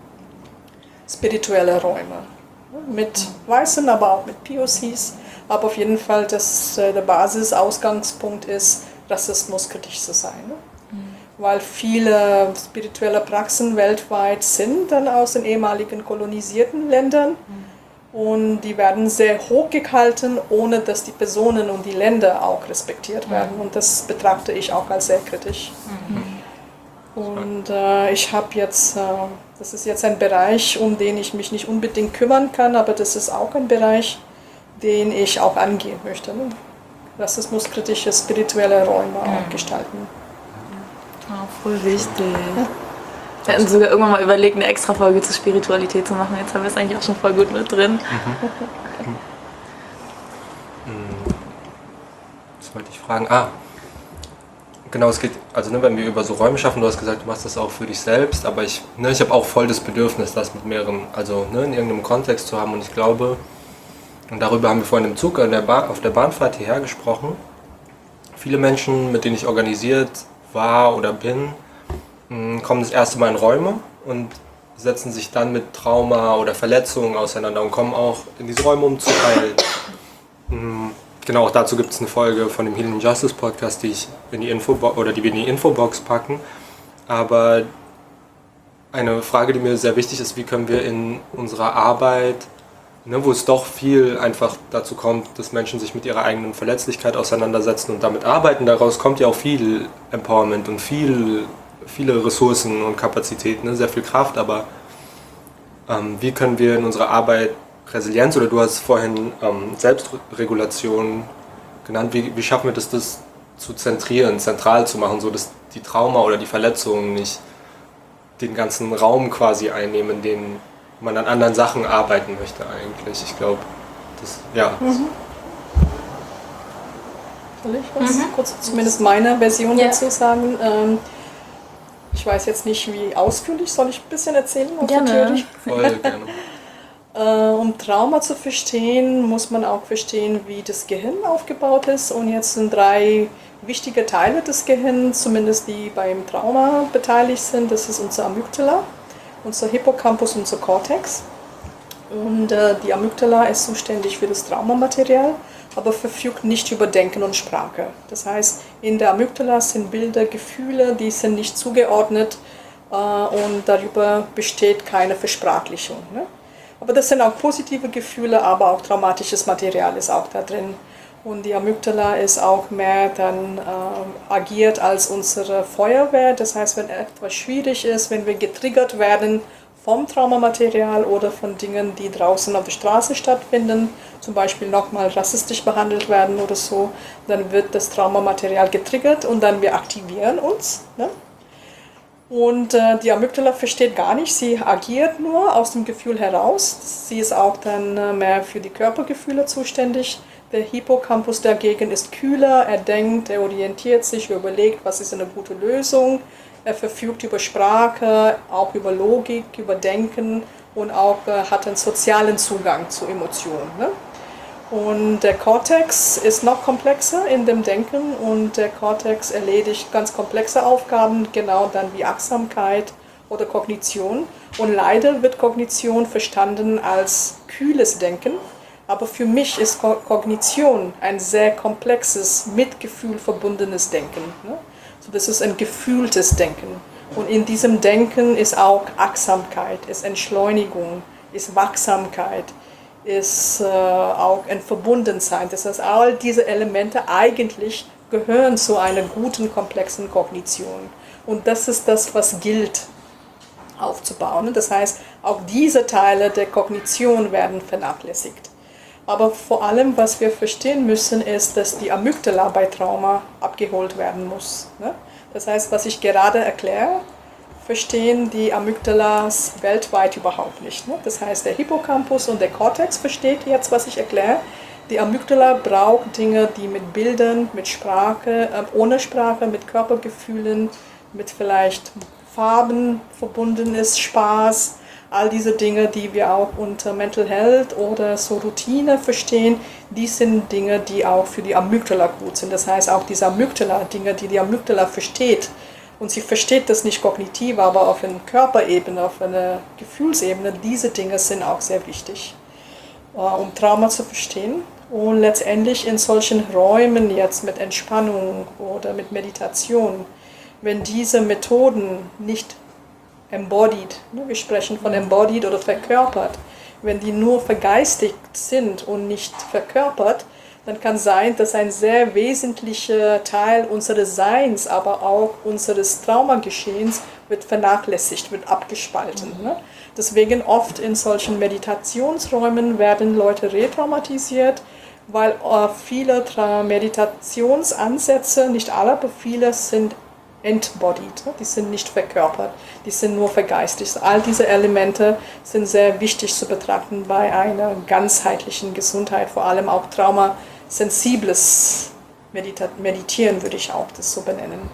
spirituelle Räume? Mit Weißen, aber auch mit P O Cs. Aber auf jeden Fall, dass äh, der Basis-Ausgangspunkt ist, rassismuskritisch zu sein. Ne? Mhm. Weil viele spirituelle Praxen weltweit sind dann aus den ehemaligen kolonisierten Ländern mhm. und die werden sehr hoch gehalten, ohne dass die Personen und die Länder auch respektiert werden. Und das betrachte ich auch als sehr kritisch. Mhm. Und äh, ich habe jetzt, äh, das ist jetzt ein Bereich, um den ich mich nicht unbedingt kümmern kann, aber das ist auch ein Bereich, den ich auch angehen möchte. Ne? Rassismuskritische, spirituelle Räume auch gestalten. Oh, voll wichtig. Wir hatten sogar irgendwann mal überlegt, eine extra Folge zur Spiritualität zu machen. Jetzt haben wir es eigentlich auch schon voll gut mit drin. Mhm. Was wollte ich fragen? Ah, genau, es geht, also ne, wenn wir über so Räume schaffen, du hast gesagt, du machst das auch für dich selbst, aber ich, ne, ich habe auch voll das Bedürfnis, das mit mehreren, also ne, in irgendeinem Kontext zu haben und ich glaube, und darüber haben wir vorhin im Zug an der Bahn, auf der Bahnfahrt hierher gesprochen. Viele Menschen, mit denen ich organisiert war oder bin, kommen das erste Mal in Räume und setzen sich dann mit Trauma oder Verletzungen auseinander und kommen auch in diese Räume, um zu heilen. Genau, auch dazu gibt es eine Folge von dem Healing Justice Podcast, die ich in die Infobox oder die wir in die Infobox packen. Aber eine Frage, die mir sehr wichtig ist, wie können wir in unserer Arbeit, Ne, wo es doch viel einfach dazu kommt, dass Menschen sich mit ihrer eigenen Verletzlichkeit auseinandersetzen und damit arbeiten. Daraus kommt ja auch viel Empowerment und viel, viele Ressourcen und Kapazitäten, ne, sehr viel Kraft. Aber ähm, wie können wir in unserer Arbeit Resilienz, oder du hast vorhin ähm, Selbstregulation genannt, wie, wie schaffen wir das, das zu zentrieren, zentral zu machen, so dass die Trauma oder die Verletzungen nicht den ganzen Raum quasi einnehmen, den man an anderen Sachen arbeiten möchte eigentlich. Ich glaube, das, ja. Mhm. Soll ich was mhm. kurz zumindest meine Version ja. dazu sagen? Ähm, ich weiß jetzt nicht, wie ausführlich, soll ich ein bisschen erzählen? Gerne. Voll gerne. äh, um Trauma zu verstehen, muss man auch verstehen, wie das Gehirn aufgebaut ist. Und jetzt sind drei wichtige Teile des Gehirns, zumindest die beim Trauma beteiligt sind. Das ist unser Amygdala, unser Hippocampus, unser Cortex. Und äh, die Amygdala ist zuständig für das Traumamaterial, aber verfügt nicht über Denken und Sprache. Das heißt, in der Amygdala sind Bilder, Gefühle, die sind nicht zugeordnet äh, und darüber besteht keine Versprachlichung. Ne? Aber das sind auch positive Gefühle, aber auch traumatisches Material ist auch da drin. Und die Amygdala ist auch mehr dann äh, agiert als unsere Feuerwehr. Das heißt, wenn etwas schwierig ist, wenn wir getriggert werden vom Traumamaterial oder von Dingen, die draußen auf der Straße stattfinden, zum Beispiel nochmal rassistisch behandelt werden oder so, dann wird das Traumamaterial getriggert und dann wir aktivieren uns. Ne? Und äh, die Amygdala versteht gar nicht, sie agiert nur aus dem Gefühl heraus. Sie ist auch dann äh, mehr für die Körpergefühle zuständig. Der Hippocampus dagegen ist kühler, er denkt, er orientiert sich, er überlegt, was ist eine gute Lösung. Er verfügt über Sprache, auch über Logik, über Denken und auch äh, hat einen sozialen Zugang zu Emotionen. Ne? Und der Cortex ist noch komplexer in dem Denken und der Cortex erledigt ganz komplexe Aufgaben, genau dann wie Achtsamkeit oder Kognition. Und leider wird Kognition verstanden als kühles Denken. Aber für mich ist Kognition ein sehr komplexes, mit Gefühl verbundenes Denken. Ne? So, das ist ein gefühltes Denken. Und in diesem Denken ist auch Achtsamkeit, ist Entschleunigung, ist Wachsamkeit, ist äh, auch ein Verbundensein. Das heißt, all diese Elemente eigentlich gehören zu einer guten, komplexen Kognition. Und das ist das, was gilt aufzubauen. Das heißt, auch diese Teile der Kognition werden vernachlässigt. Aber vor allem, was wir verstehen müssen, ist, dass die Amygdala bei Trauma abgeholt werden muss. Das heißt, was ich gerade erkläre, verstehen die Amygdalas weltweit überhaupt nicht. Das heißt, der Hippocampus und der Cortex versteht jetzt, was ich erkläre. Die Amygdala braucht Dinge, die mit Bildern, mit Sprache, ohne Sprache, mit Körpergefühlen, mit vielleicht Farben verbunden ist, Spaß. All diese Dinge, die wir auch unter Mental Health oder so Routine verstehen, die sind Dinge, die auch für die Amygdala gut sind. Das heißt, auch diese Amygdala, Dinge, die die Amygdala versteht, und sie versteht das nicht kognitiv, aber auf einer Körperebene, auf einer Gefühlsebene, diese Dinge sind auch sehr wichtig, um Trauma zu verstehen. Und letztendlich in solchen Räumen jetzt mit Entspannung oder mit Meditation, wenn diese Methoden nicht embodied, wir sprechen von embodied oder verkörpert, wenn die nur vergeistigt sind und nicht verkörpert, dann kann sein, dass ein sehr wesentlicher Teil unseres Seins, aber auch unseres Traumageschehens wird vernachlässigt, wird abgespalten. Ne? Deswegen oft in solchen Meditationsräumen werden Leute retraumatisiert, weil äh, viele Tra- Meditationsansätze, nicht alle, aber viele sind embodied, die sind nicht verkörpert, die sind nur vergeistigt. All diese Elemente sind sehr wichtig zu betrachten bei einer ganzheitlichen Gesundheit, vor allem auch traumasensibles Medita- Meditieren würde ich auch das so benennen.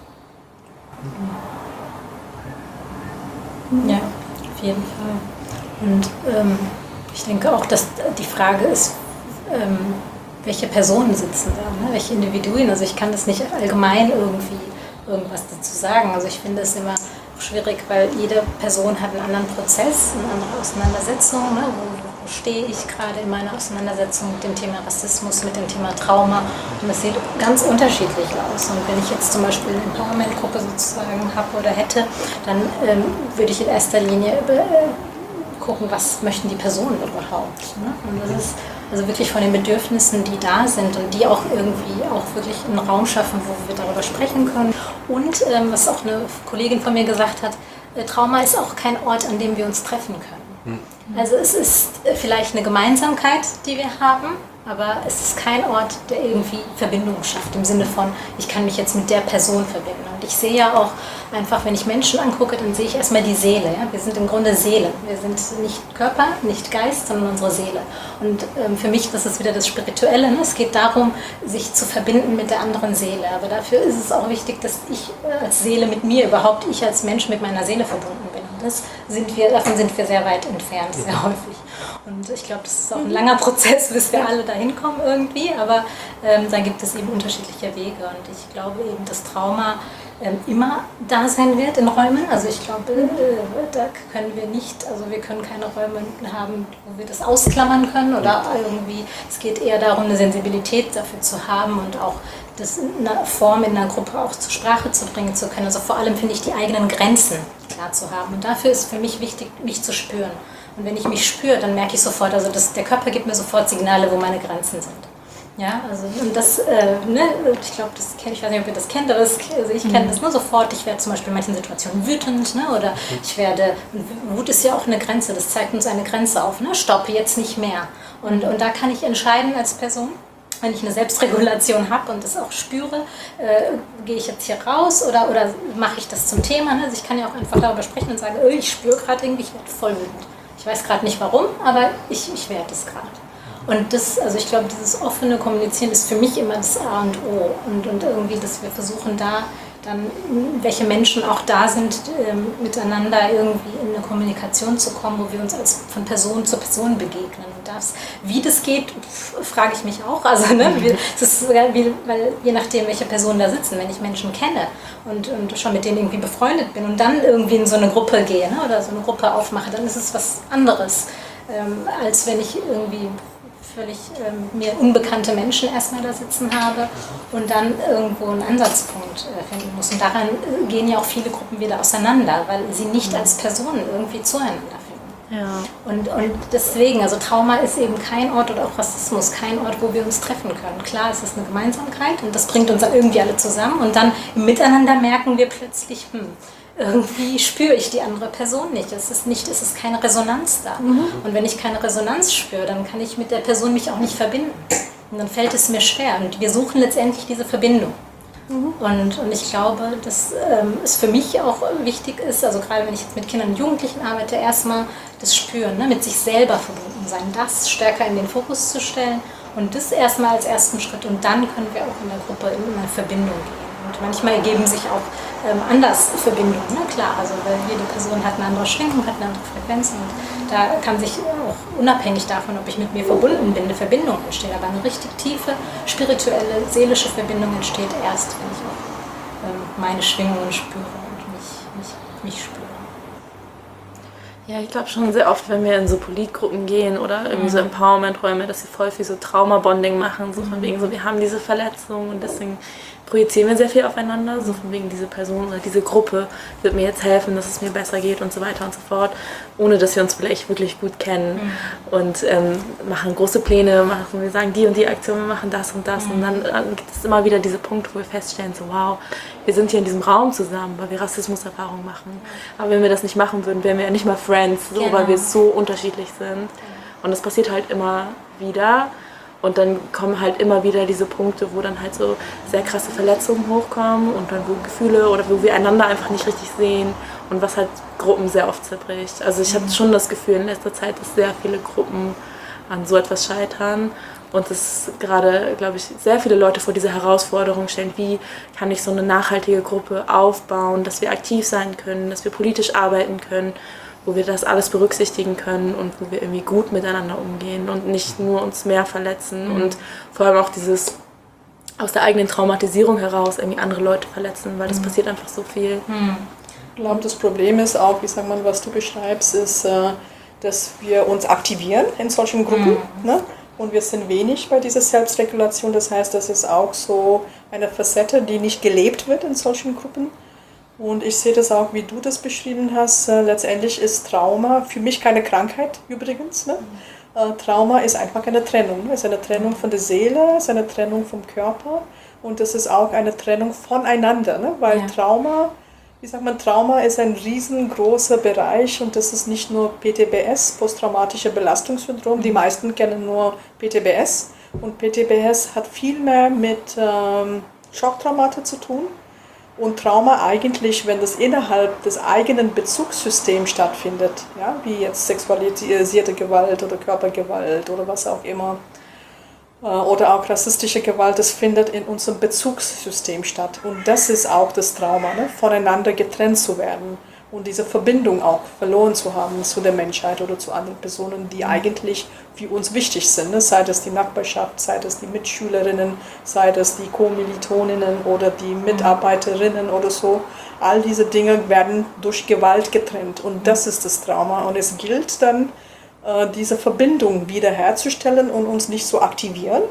Ja, auf jeden Fall. Und ähm, ich denke auch, dass die Frage ist, ähm, welche Personen sitzen da, ne? Welche Individuen. Also ich kann das nicht allgemein irgendwie irgendwas dazu sagen. Also ich finde es immer schwierig, weil jede Person hat einen anderen Prozess, eine andere Auseinandersetzung. Ne? Wo, wo stehe ich gerade in meiner Auseinandersetzung mit dem Thema Rassismus, mit dem Thema Trauma? Und das sieht ganz unterschiedlich aus. Und wenn ich jetzt zum Beispiel eine Empowerment-Gruppe sozusagen habe oder hätte, dann ähm, würde ich in erster Linie äh, gucken, was möchten die Personen überhaupt. Ne? Und das ist also wirklich von den Bedürfnissen, die da sind und die auch irgendwie auch wirklich einen Raum schaffen, wo wir darüber sprechen können. Und ähm, was auch eine Kollegin von mir gesagt hat, äh, Trauma ist auch kein Ort, an dem wir uns treffen können. Mhm. Also es ist äh, vielleicht eine Gemeinsamkeit, die wir haben, aber es ist kein Ort, der irgendwie Verbindung schafft, im Sinne von, ich kann mich jetzt mit der Person verbinden. Und ich sehe ja auch einfach, wenn ich Menschen angucke, dann sehe ich erstmal die Seele. Ja? Wir sind im Grunde Seele. Wir sind nicht Körper, nicht Geist, sondern unsere Seele. Und ähm, für mich, das ist wieder das Spirituelle. Ne? Es geht darum, sich zu verbinden mit der anderen Seele. Aber dafür ist es auch wichtig, dass ich äh, als Seele mit mir überhaupt, ich als Mensch mit meiner Seele verbunden bin. Und das sind wir, davon sind wir sehr weit entfernt, sehr häufig. Und ich glaube, das ist auch ein langer Prozess, bis wir alle dahin kommen irgendwie. Aber ähm, da gibt es eben unterschiedliche Wege. Und ich glaube eben, dass Trauma ähm, immer da sein wird in Räumen. Also ich glaube, äh, da können wir nicht, also wir können keine Räume haben, wo wir das ausklammern können. Oder irgendwie, es geht eher darum, eine Sensibilität dafür zu haben und auch das in einer Form, in einer Gruppe auch zur Sprache zu bringen zu können. Also vor allem finde ich, die eigenen Grenzen klar zu haben. Und dafür ist für mich wichtig, mich zu spüren. Und wenn ich mich spüre, dann merke ich sofort, also das, der Körper gibt mir sofort Signale, wo meine Grenzen sind. Ja, also und das, äh, ne, ich glaube, das kennt, ich weiß nicht, ob ihr das kennt, aber das, also ich kenne das nur sofort. Ich werde zum Beispiel in manchen Situationen wütend, ne, oder ich werde, Wut ist ja auch eine Grenze, das zeigt uns eine Grenze auf, ne, stoppe jetzt nicht mehr. Und, und da kann ich entscheiden als Person, wenn ich eine Selbstregulation habe und das auch spüre, äh, gehe ich jetzt hier raus oder, oder mache ich das zum Thema. Ne? Also ich kann ja auch einfach darüber sprechen und sagen, oh, ich spüre gerade irgendwie, ich werde voll wütend. Ich weiß gerade nicht warum, aber ich, ich werde es gerade. Und das, also ich glaube, dieses offene Kommunizieren ist für mich immer das A und O. Und, und irgendwie, dass wir versuchen da dann, welche Menschen auch da sind, ähm, miteinander irgendwie in eine Kommunikation zu kommen, wo wir uns als von Person zu Person begegnen. Und das, wie das geht, frage ich mich auch. Also, ne, wie, es ist sogar wie, weil je nachdem, welche Personen da sitzen, wenn ich Menschen kenne und, und schon mit denen irgendwie befreundet bin und dann irgendwie in so eine Gruppe gehe, ne, oder so eine Gruppe aufmache, dann ist es was anderes, ähm, als wenn ich irgendwie völlig ähm, mir unbekannte Menschen erstmal da sitzen habe und dann irgendwo einen Ansatzpunkt äh, finden muss. Und daran äh, gehen ja auch viele Gruppen wieder auseinander, weil sie nicht als Personen irgendwie zueinander finden. Ja. Und, und deswegen, also Trauma ist eben kein Ort oder auch Rassismus, kein Ort, wo wir uns treffen können. Klar, es ist eine Gemeinsamkeit und das bringt uns dann irgendwie alle zusammen und dann im Miteinander merken wir plötzlich, hm, irgendwie spüre ich die andere Person nicht. Es ist nicht, es ist keine Resonanz da. Mhm. Und wenn ich keine Resonanz spüre, dann kann ich mit der Person mich auch nicht verbinden. Und dann fällt es mir schwer. Und wir suchen letztendlich diese Verbindung. Mhm. Und, und ich glaube, dass ähm, es für mich auch wichtig ist, also gerade wenn ich jetzt mit Kindern und Jugendlichen arbeite, erstmal das Spüren, ne, mit sich selber verbunden sein, das stärker in den Fokus zu stellen und das erstmal als ersten Schritt. Und dann können wir auch in der Gruppe in eine Verbindung gehen. Und manchmal ergeben sich auch ähm, anders Verbindungen, ne? Klar, also weil jede Person hat eine andere Schwingung, hat eine andere Frequenz und da kann sich auch unabhängig davon, ob ich mit mir verbunden bin, eine Verbindung entstehen. Aber eine richtig tiefe, spirituelle, seelische Verbindung entsteht erst, wenn ich auch ähm, meine Schwingungen spüre und mich, mich, mich spüre. Ja, ich glaube schon sehr oft, wenn wir in so Politgruppen gehen oder irgendwie so Empowerment-Räume, dass sie voll viel so Trauma-Bonding machen, so von wegen so, wir haben diese Verletzung und deswegen projizieren wir sehr viel aufeinander, so von wegen diese Person oder diese Gruppe wird mir jetzt helfen, dass es mir besser geht und so weiter und so fort, ohne dass wir uns vielleicht wirklich gut kennen mhm. und ähm, machen große Pläne, machen, wir sagen die und die Aktion, wir machen das und das mhm. und dann, dann gibt es immer wieder diese Punkte, wo wir feststellen, so wow, wir sind hier in diesem Raum zusammen, weil wir Rassismuserfahrungen machen, aber wenn wir das nicht machen würden, wären wir ja nicht mal Friends, so, genau. weil wir so unterschiedlich sind und das passiert halt immer wieder. Und dann kommen halt immer wieder diese Punkte, wo dann halt so sehr krasse Verletzungen hochkommen und dann wo Gefühle oder wo wir einander einfach nicht richtig sehen und was halt Gruppen sehr oft zerbricht. Also ich habe schon das Gefühl in letzter Zeit, dass sehr viele Gruppen an so etwas scheitern und dass gerade, glaube ich, sehr viele Leute vor diese Herausforderung stellen, wie kann ich so eine nachhaltige Gruppe aufbauen, dass wir aktiv sein können, dass wir politisch arbeiten können, wo wir das alles berücksichtigen können und wo wir irgendwie gut miteinander umgehen und nicht nur uns mehr verletzen mhm. und vor allem auch dieses aus der eigenen Traumatisierung heraus irgendwie andere Leute verletzen, weil das mhm. passiert einfach so viel. Mhm. Ich glaube, das Problem ist auch, wie sagt man, was du beschreibst, ist, dass wir uns aktivieren in solchen Gruppen, mhm. ne? Und wir sind wenig bei dieser Selbstregulation, das heißt, das ist auch so eine Facette, die nicht gelebt wird in solchen Gruppen. Und ich sehe das auch, wie du das beschrieben hast. Äh, letztendlich ist Trauma für mich keine Krankheit übrigens. Ne? Äh, Trauma ist einfach eine Trennung. Es ist eine Trennung von der Seele, es ist eine Trennung vom Körper und es ist auch eine Trennung voneinander. Ne? Weil ja. Trauma, wie sagt man, Trauma ist ein riesengroßer Bereich und das ist nicht nur P T B S, posttraumatische Belastungssyndrom. Die meisten kennen nur P T B S und P T B S hat viel mehr mit ähm, Schocktraumata zu tun. Und Trauma eigentlich, wenn das innerhalb des eigenen Bezugssystems stattfindet, ja, wie jetzt sexualisierte Gewalt oder Körpergewalt oder was auch immer, äh, oder auch rassistische Gewalt, das findet in unserem Bezugssystem statt. Und das ist auch das Trauma, ne, voneinander getrennt zu werden und diese Verbindung auch verloren zu haben zu der Menschheit oder zu anderen Personen, die eigentlich für uns wichtig sind, ne? Sei das die Nachbarschaft, sei das die Mitschülerinnen, sei das die Kommilitoninnen oder die Mitarbeiterinnen oder so. All diese Dinge werden durch Gewalt getrennt und das ist das Trauma. Und es gilt dann, äh, diese Verbindung wiederherzustellen und uns nicht zu aktivieren,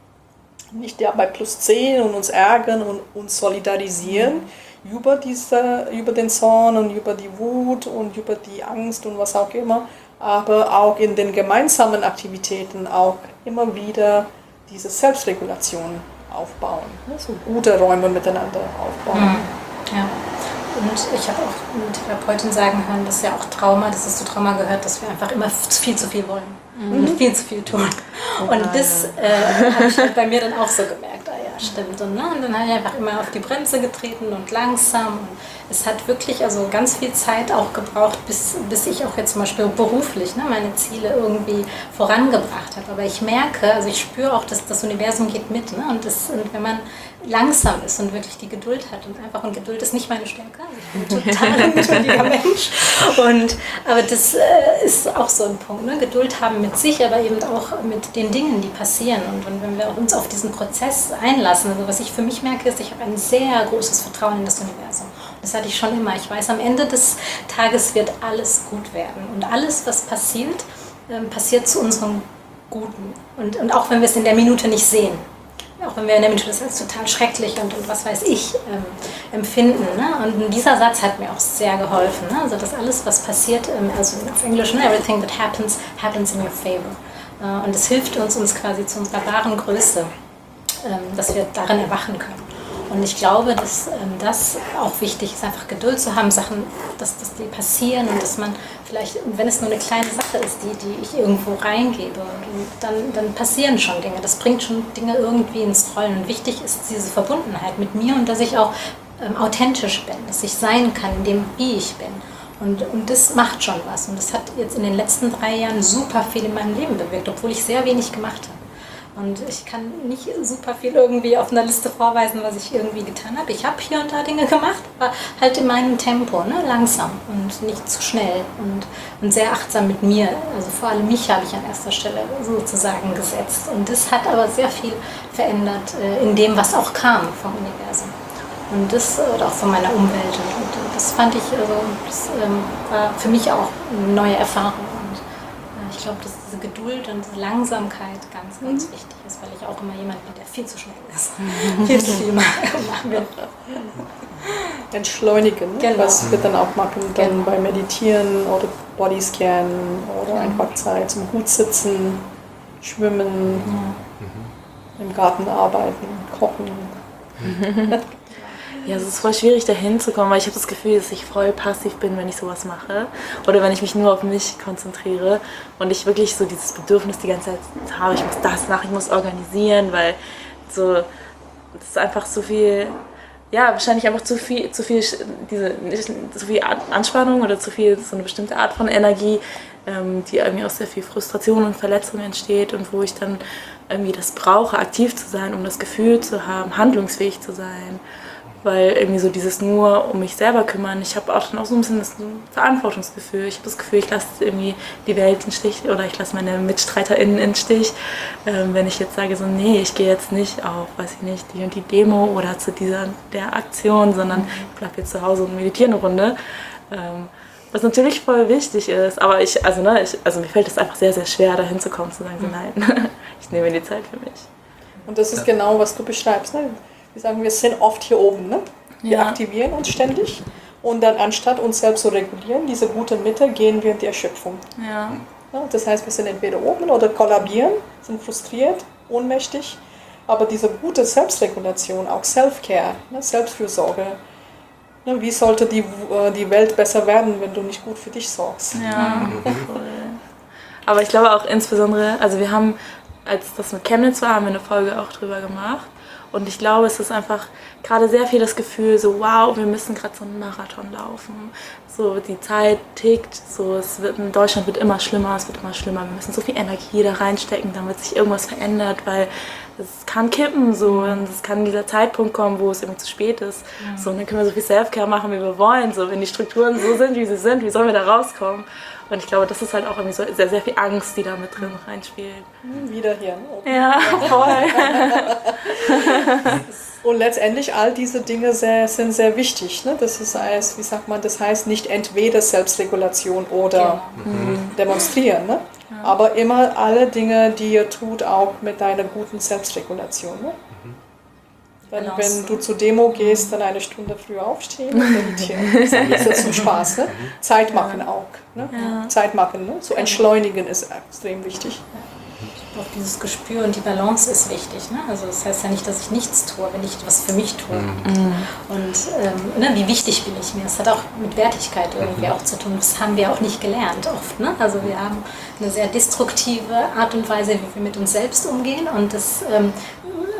nicht ja bei plus zehn und uns ärgern und uns solidarisieren, über, diese, über den Zorn und über die Wut und über die Angst und was auch immer, aber auch in den gemeinsamen Aktivitäten auch immer wieder diese Selbstregulation aufbauen, ne? So gute Räume miteinander aufbauen. Ja. Und ich habe auch eine Therapeutin sagen hören, dass ja auch Trauma, dass es zu Trauma gehört, dass wir einfach immer viel zu viel wollen mhm. und viel zu viel tun. Und ja, das ja. äh, habe ich halt bei mir dann auch so gemerkt. Ah, ja. stimmt. Und, ne, und dann habe ich einfach immer auf die Bremse getreten und langsam. Und es hat wirklich also ganz viel Zeit auch gebraucht, bis, bis ich auch jetzt zum Beispiel beruflich ne, meine Ziele irgendwie vorangebracht habe. Aber ich merke, also ich spüre auch, dass das Universum geht mit. Ne? Und, das, und wenn man langsam ist und wirklich die Geduld hat und einfach, und Geduld ist nicht meine Stärke, also ich bin total ein geduldiger Mensch. Und, aber das äh, ist auch so ein Punkt, ne? Geduld haben mit sich, aber eben auch mit den Dingen, die passieren. Und, und wenn wir uns auf diesen Prozess einlassen, also was ich für mich merke, ist, ich habe ein sehr großes Vertrauen in das Universum. Das hatte ich schon immer. Ich weiß, am Ende des Tages wird alles gut werden. Und alles, was passiert, äh, passiert zu unserem Guten. Und, und auch wenn wir es in der Minute nicht sehen. Auch wenn wir in der Minute das als total schrecklich und, und was weiß ich ähm, empfinden. Ne? Und dieser Satz hat mir auch sehr geholfen. Ne? Also dass alles, was passiert, ähm, also auf Englisch, ne? Everything that happens, happens in your favor. Äh, und es hilft uns, uns quasi zu unserer wahren Größe, ähm, dass wir darin erwachen können. Und ich glaube, dass ähm, das auch wichtig ist, einfach Geduld zu haben, Sachen, dass, dass die passieren und dass man vielleicht, wenn es nur eine kleine Sache ist, die, die ich irgendwo reingebe, dann, dann passieren schon Dinge. Das bringt schon Dinge irgendwie ins Rollen. Und wichtig ist diese Verbundenheit mit mir und dass ich auch ähm, authentisch bin, dass ich sein kann in dem, wie ich bin. Und, und das macht schon was. Und das hat jetzt in den letzten drei Jahren super viel in meinem Leben bewirkt, obwohl ich sehr wenig gemacht habe. Und ich kann nicht super viel irgendwie auf einer Liste vorweisen, was ich irgendwie getan habe. Ich habe hier und da Dinge gemacht, aber halt in meinem Tempo, ne? Langsam und nicht zu schnell und, und sehr achtsam mit mir. Also vor allem mich habe ich an erster Stelle sozusagen gesetzt. Und das hat aber sehr viel verändert äh, in dem, was auch kam vom Universum. Und das, oder auch von meiner Umwelt. Und, und das fand ich, also das ähm, war für mich auch eine neue Erfahrung. Ich glaube, dass diese Geduld und diese Langsamkeit ganz, ganz mhm. wichtig ist, weil ich auch immer jemand bin, der viel zu schnell ist. viel zu viel machen will. Entschleunigen, genau. Was wir dann auch machen, dann genau. Beim Meditieren oder Bodyscan oder mhm. einfach Zeit zum gut sitzen, schwimmen, ja. Im Garten arbeiten, kochen. Ja, es ist voll schwierig, da hinzukommen, weil ich habe das Gefühl, dass ich voll passiv bin, wenn ich sowas mache. Oder wenn ich mich nur auf mich konzentriere und ich wirklich so dieses Bedürfnis die ganze Zeit habe, ich muss das machen, ich muss organisieren, weil so, das ist einfach so viel, ja, wahrscheinlich einfach zu viel, zu viel, diese, zu viel Anspannung oder zu viel, so eine bestimmte Art von Energie, ähm, die irgendwie aus sehr viel Frustration und Verletzung entsteht und wo ich dann irgendwie das brauche, aktiv zu sein, um das Gefühl zu haben, handlungsfähig zu sein. Weil irgendwie so dieses nur um mich selber kümmern, ich habe auch dann auch so ein bisschen das Verantwortungsgefühl. Ich habe das Gefühl, ich lasse irgendwie die Welt in Stich oder ich lasse meine MitstreiterInnen in Stich. Ähm, wenn ich jetzt sage so, nee, ich gehe jetzt nicht auf, weiß ich nicht, die und die Demo oder zu dieser der Aktion, sondern ich bleibe jetzt zu Hause und meditiere eine Runde. Ähm, was natürlich voll wichtig ist, aber ich, also, ne, ich, also mir fällt es einfach sehr, sehr schwer, da hinzukommen, zu sagen so, nein, ich nehme die Zeit für mich. Und das ist ja. Genau, was du beschreibst, ne? Wir sagen, wir sind oft hier oben, ne? Wir ja. aktivieren uns ständig und dann anstatt uns selbst zu regulieren, diese gute Mitte, gehen wir in die Erschöpfung. Ja. Ja, das heißt, wir sind entweder oben oder kollabieren, sind frustriert, ohnmächtig, aber diese gute Selbstregulation, auch Self-Care, ne? Selbstfürsorge, ne? Wie sollte die, die Welt besser werden, wenn du nicht gut für dich sorgst? Ja, aber ich glaube auch insbesondere, also wir haben, als das mit Chemnitz war, haben wir eine Folge auch drüber gemacht. Und ich glaube, es ist einfach gerade sehr viel das Gefühl, so wow, wir müssen gerade so einen Marathon laufen. So, die Zeit tickt, so, es wird, in Deutschland wird immer schlimmer, es wird immer schlimmer. Wir müssen so viel Energie da reinstecken, damit sich irgendwas verändert, weil es kann kippen, so, und es kann dieser Zeitpunkt kommen, wo es irgendwie zu spät ist. Mhm. So, und dann können wir so viel Self-Care machen, wie wir wollen. So, wenn die Strukturen so sind, wie sie sind, wie sollen wir da rauskommen? Und ich glaube, das ist halt auch irgendwie so sehr, sehr viel Angst, die da mit drin reinspielt. Wieder hier. Ne? Ja, voll. Und letztendlich all diese Dinge sehr, sind sehr wichtig. Ne? Das ist, wie sagt man, das heißt nicht entweder Selbstregulation oder mhm. demonstrieren. Ne? Ja. Aber immer alle Dinge, die ihr tut, auch mit deiner guten Selbstregulation. Ne? Mhm. Dann, wenn du zur Demo gehst, dann eine Stunde früher aufstehen und meditieren. Das ist ja zum Spaß. Ne? Zeit machen auch. Ne? Ja. Zeit machen, ne? So entschleunigen ist extrem wichtig. Auch dieses Gespür und die Balance ist wichtig. Ne? Also das heißt ja nicht, dass ich nichts tue, wenn ich etwas für mich tue. Mhm. Und ähm, ne, wie wichtig bin ich mir? Das hat auch mit Wertigkeit irgendwie auch zu tun. Das haben wir auch nicht gelernt oft. Ne? Also wir haben eine sehr destruktive Art und Weise, wie wir mit uns selbst umgehen. Und das ähm,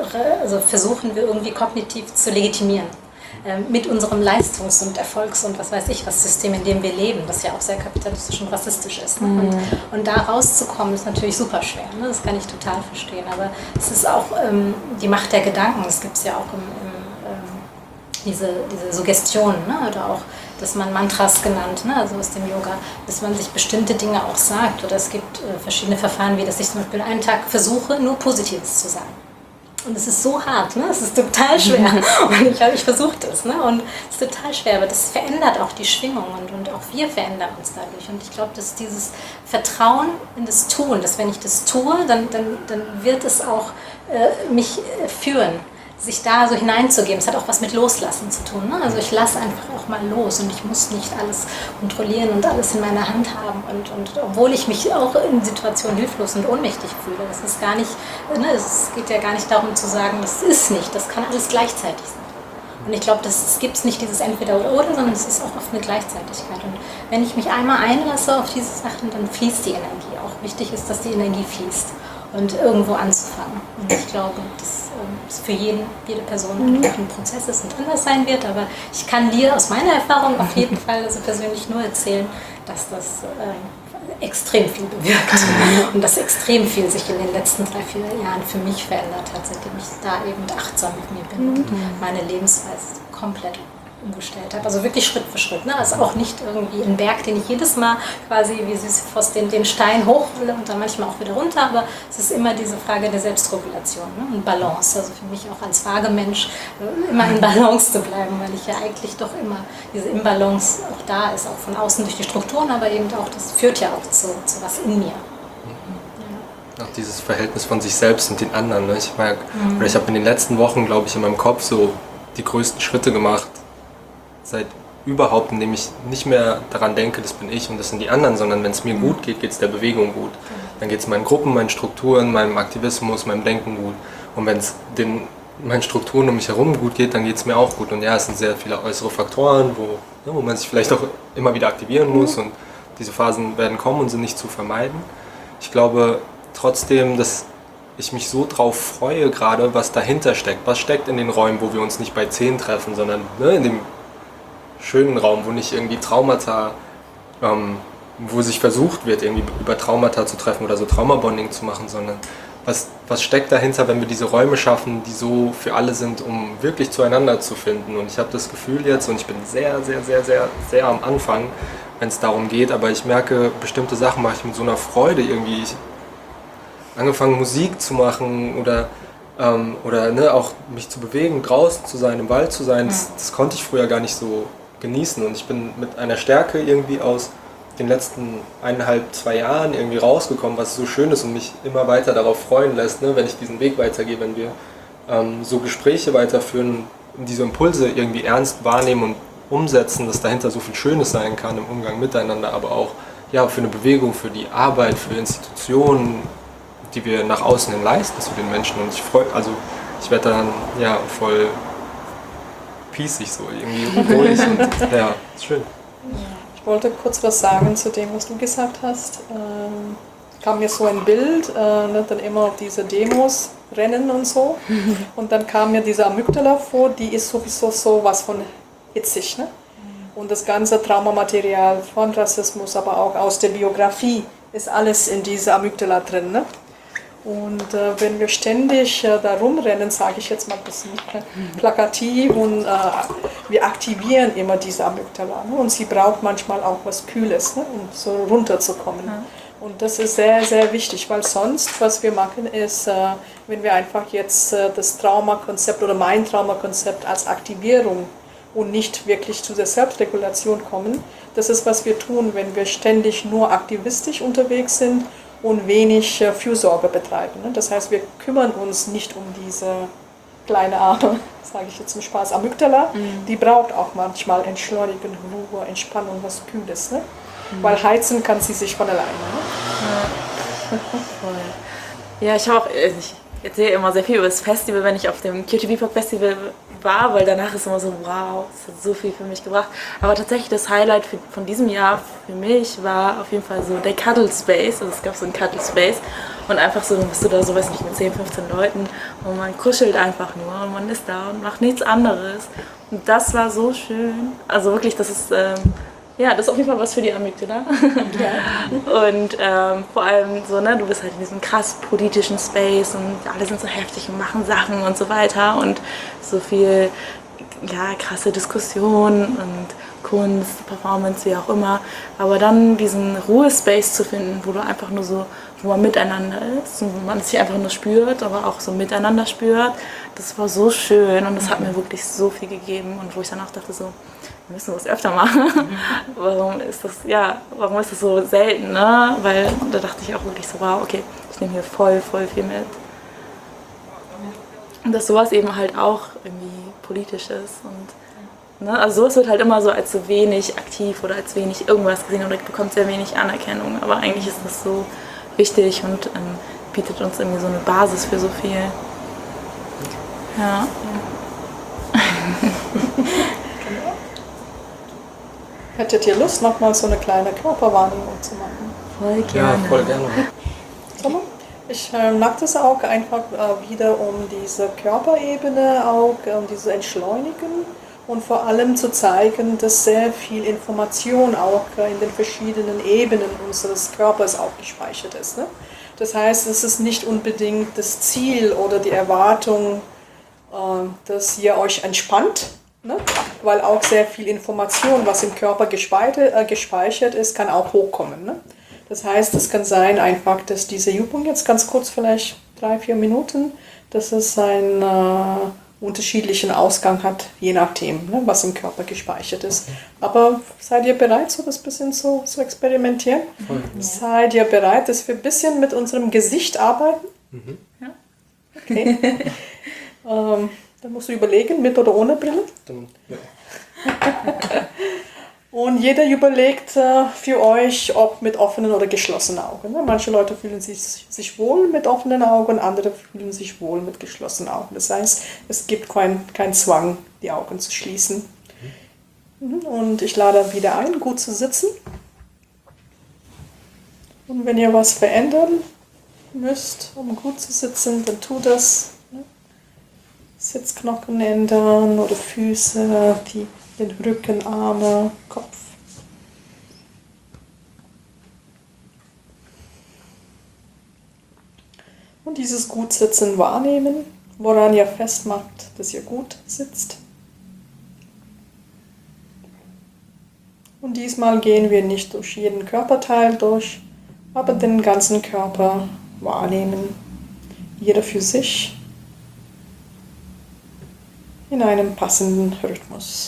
also versuchen wir irgendwie kognitiv zu legitimieren. Mit unserem Leistungs- und Erfolgs- und was weiß ich was System, in dem wir leben, das ja auch sehr kapitalistisch und rassistisch ist. Ne? Und, und da rauszukommen, ist natürlich super schwer. Ne? Das kann ich total verstehen. Aber es ist auch ähm, die Macht der Gedanken. Das gibt es ja auch im, im, ähm, diese, diese Suggestionen, ne? Oder auch, dass man Mantras genannt, ne? Also aus dem Yoga, dass man sich bestimmte Dinge auch sagt. Oder es gibt äh, verschiedene Verfahren, wie dass ich zum Beispiel einen Tag versuche, nur Positives zu sagen. Und es ist so hart, ne? Es ist total schwer. Und ich, ich versuche das, ne? Und es ist total schwer, aber das verändert auch die Schwingung und, und auch wir verändern uns dadurch. Und ich glaube, dass dieses Vertrauen in das Tun, dass wenn ich das tue, dann, dann, dann wird es auch äh, mich äh, führen, sich da so hineinzugeben. Es hat auch was mit Loslassen zu tun, ne? Also ich lasse einfach auch mal los und ich muss nicht alles kontrollieren und alles in meiner Hand haben. Und, und obwohl ich mich auch in Situationen hilflos und ohnmächtig fühle, das ist gar nicht, ne? Es geht ja gar nicht darum zu sagen, das ist nicht, das kann alles gleichzeitig sein. Und ich glaube, es gibt nicht dieses Entweder oder oder, sondern es ist auch oft eine Gleichzeitigkeit. Und wenn ich mich einmal einlasse auf diese Sachen, dann fließt die Energie auch. Wichtig ist, dass die Energie fließt und irgendwo anzufangen. Und ich glaube, dass es für jeden, jede Person einfach ein Prozess ist und anders sein wird. Aber ich kann dir aus meiner Erfahrung auf jeden Fall also persönlich nur erzählen, dass das ähm, extrem viel bewirkt und dass extrem viel sich in den letzten drei, vier Jahren für mich verändert hat, seitdem ich da eben achtsam mit mir bin und meine Lebensweise komplett umgestellt habe. Also wirklich Schritt für Schritt. Ne? Also auch nicht irgendwie ein Berg, den ich jedes Mal quasi wie Sisyphos den, den Stein hochhole und dann manchmal auch wieder runter, aber es ist immer diese Frage der Selbstregulation, ne? Und Balance. Also für mich auch als Wagemensch immer in Balance zu bleiben, weil ich ja eigentlich doch immer diese Imbalance auch da ist, auch von außen durch die Strukturen, aber eben auch, das führt ja auch zu, zu was in mir. Auch dieses Verhältnis von sich selbst und den anderen. Ne? Ich merke, mhm. oder ich habe in den letzten Wochen, glaube ich, in meinem Kopf so die größten Schritte gemacht, seit überhaupt, indem ich nicht mehr daran denke, das bin ich und das sind die anderen, sondern wenn es mir gut geht, geht es der Bewegung gut. Dann geht es meinen Gruppen, meinen Strukturen, meinem Aktivismus, meinem Denken gut. Und wenn es den meinen Strukturen um mich herum gut geht, dann geht es mir auch gut. Und ja, es sind sehr viele äußere Faktoren, wo, ne, wo man sich vielleicht auch immer wieder aktivieren muss und diese Phasen werden kommen und sind nicht zu vermeiden. Ich glaube trotzdem, dass ich mich so drauf freue gerade, was dahinter steckt. Was steckt in den Räumen, wo wir uns nicht bei zehn treffen, sondern ne, in dem schönen Raum, wo nicht irgendwie Traumata, ähm, wo sich versucht wird, irgendwie über Traumata zu treffen oder so Traumabonding zu machen, sondern was, was steckt dahinter, wenn wir diese Räume schaffen, die so für alle sind, um wirklich zueinander zu finden. Und ich habe das Gefühl jetzt, und ich bin sehr, sehr, sehr, sehr, sehr am Anfang, wenn es darum geht, aber ich merke, bestimmte Sachen mache ich mit so einer Freude irgendwie. Ich angefangen Musik zu machen oder ähm, oder ne, auch mich zu bewegen, draußen zu sein, im Wald zu sein, das, das konnte ich früher gar nicht so genießen. Und ich bin mit einer Stärke irgendwie aus den letzten eineinhalb, zwei Jahren irgendwie rausgekommen, was so schön ist und mich immer weiter darauf freuen lässt, ne, wenn ich diesen Weg weitergehe, wenn wir ähm, so Gespräche weiterführen, diese Impulse irgendwie ernst wahrnehmen und umsetzen, dass dahinter so viel Schönes sein kann im Umgang miteinander, aber auch ja, für eine Bewegung, für die Arbeit, für Institutionen, die wir nach außen hin leisten zu den Menschen. Und ich freue, also ich werde dann ja voll peacig so, irgendwie ruhig und ja, ist schön. Ich wollte kurz was sagen zu dem, was du gesagt hast. Ähm, kam mir so ein Bild, äh, ne, dann immer auf diese Demos rennen und so. Und dann kam mir diese Amygdala vor, die ist sowieso so was von hitzig. Ne? Und das ganze Traumamaterial von Rassismus, aber auch aus der Biografie, ist alles in dieser Amygdala drin. Ne? Und äh, wenn wir ständig äh, da rumrennen, sage ich jetzt mal ein bisschen plakativ, und äh, wir aktivieren immer diese Amygdala. Ne? Und sie braucht manchmal auch was Kühles, ne? Um so runterzukommen. Ja. Und das ist sehr, sehr wichtig, weil sonst, was wir machen, ist, äh, wenn wir einfach jetzt äh, das Traumakonzept oder mein Traumakonzept als Aktivierung und nicht wirklich zu der Selbstregulation kommen, das ist, was wir tun, wenn wir ständig nur aktivistisch unterwegs sind und wenig äh, Fürsorge betreiben. Ne? Das heißt, wir kümmern uns nicht um diese kleine arme, sage ich jetzt zum Spaß, Amygdala. Mhm. Die braucht auch manchmal Entschleunigung, Ruhe, Entspannung, was Kühles. Ne? Mhm. Weil heizen kann sie sich von alleine. Ne? Ja. Voll. Ja, ich habe auch, ich erzähle immer sehr viel über das Festival, wenn ich auf dem Q T B P O C Festival war, weil danach ist immer so, wow, das hat so viel für mich gebracht. Aber tatsächlich das Highlight für, von diesem Jahr für mich war auf jeden Fall so der Cuddle Space. Also es gab so einen Cuddle Space Und einfach so, dann bist du da so, weiß nicht, mit zehn, fünfzehn Leuten und man kuschelt einfach nur und man ist da und macht nichts anderes. Und das war so schön. Also wirklich, das ist, ähm, ja, das ist auf jeden Fall was für die Amygdala. Ja. Und ähm, vor allem so, ne, du bist halt in diesem krass politischen Space und alle sind so heftig und machen Sachen und so weiter und so viel, ja, krasse Diskussionen und Kunst, Performance, wie auch immer. Aber dann diesen Ruhespace zu finden, wo du einfach nur so, wo man miteinander ist und wo man sich einfach nur spürt, aber auch so miteinander spürt, das war so schön und das hat mir wirklich so viel gegeben und wo ich dann auch dachte so, wir müssen das öfter machen. Warum ist das, ja, warum ist das so selten, ne? Weil da dachte ich auch wirklich so, wow, okay, ich nehme hier voll, voll viel mit. Und dass sowas eben halt auch irgendwie politisch ist und, ne? Also sowas wird halt immer so als so wenig aktiv oder als wenig irgendwas gesehen oder bekommt sehr wenig Anerkennung, aber eigentlich ist das so wichtig und ähm, bietet uns irgendwie so eine Basis für so viel. Ja. Hättet ihr Lust, nochmal so eine kleine Körperwahrnehmung zu machen? Voll gerne. Ja, voll gerne. Ich äh, mag das auch einfach äh, wieder, um diese Körperebene auch, äh, um diese Entschleunigen und vor allem zu zeigen, dass sehr viel Information auch äh, in den verschiedenen Ebenen unseres Körpers auch gespeichert ist. Ne? Das heißt, es ist nicht unbedingt das Ziel oder die Erwartung, äh, dass ihr euch entspannt, ne? Weil auch sehr viel Information, was im Körper gespeichert, äh, gespeichert ist, kann auch hochkommen. Ne? Das heißt, es kann sein einfach, dass diese Übung jetzt ganz kurz, vielleicht drei, vier Minuten, dass es einen äh, unterschiedlichen Ausgang hat, je nachdem, ne, was im Körper gespeichert ist. Aber seid ihr bereit, so das bisschen zu, zu experimentieren? Mhm. Seid ihr bereit, dass wir ein bisschen mit unserem Gesicht arbeiten? Mhm. Ja? Okay. ähm, dann musst du überlegen, mit oder ohne Brille. Dann, ja. Und jeder überlegt äh, für euch, ob mit offenen oder geschlossenen Augen. Ne? Manche Leute fühlen sich, sich wohl mit offenen Augen, andere fühlen sich wohl mit geschlossenen Augen. Das heißt, es gibt keinen kein Zwang, die Augen zu schließen. Mhm. Und ich lade wieder ein, gut zu sitzen. Und wenn ihr was verändern müsst, um gut zu sitzen, dann tut das. Ne? Sitzknochen ändern oder Füße, die den Rücken, Arme, Kopf. Und dieses Gutsitzen wahrnehmen, woran ihr festmacht, dass ihr gut sitzt. Und diesmal gehen wir nicht durch jeden Körperteil durch, aber den ganzen Körper wahrnehmen. Jeder für sich in einem passenden Rhythmus.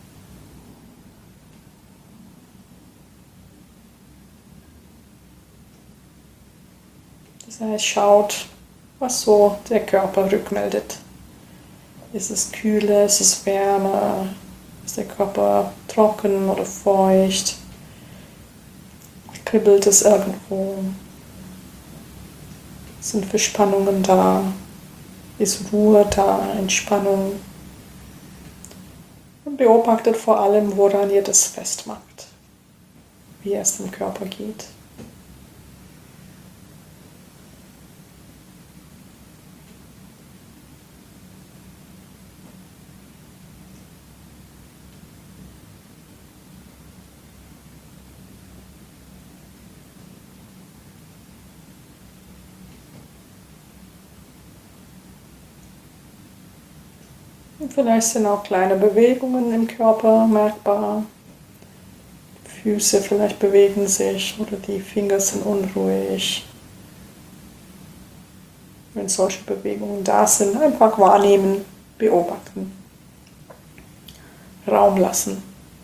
Das heißt, schaut, was so der Körper rückmeldet. Ist es kühler, ist es wärmer, ist der Körper trocken oder feucht? Kribbelt es irgendwo? Sind Verspannungen da? Ist Ruhe da, Entspannung? Und beobachtet vor allem, woran ihr das festmacht, wie es dem Körper geht. Und vielleicht sind auch kleine Bewegungen im Körper merkbar. Füße vielleicht bewegen sich oder die Finger sind unruhig. Wenn solche Bewegungen da sind, einfach wahrnehmen, beobachten, Raum lassen.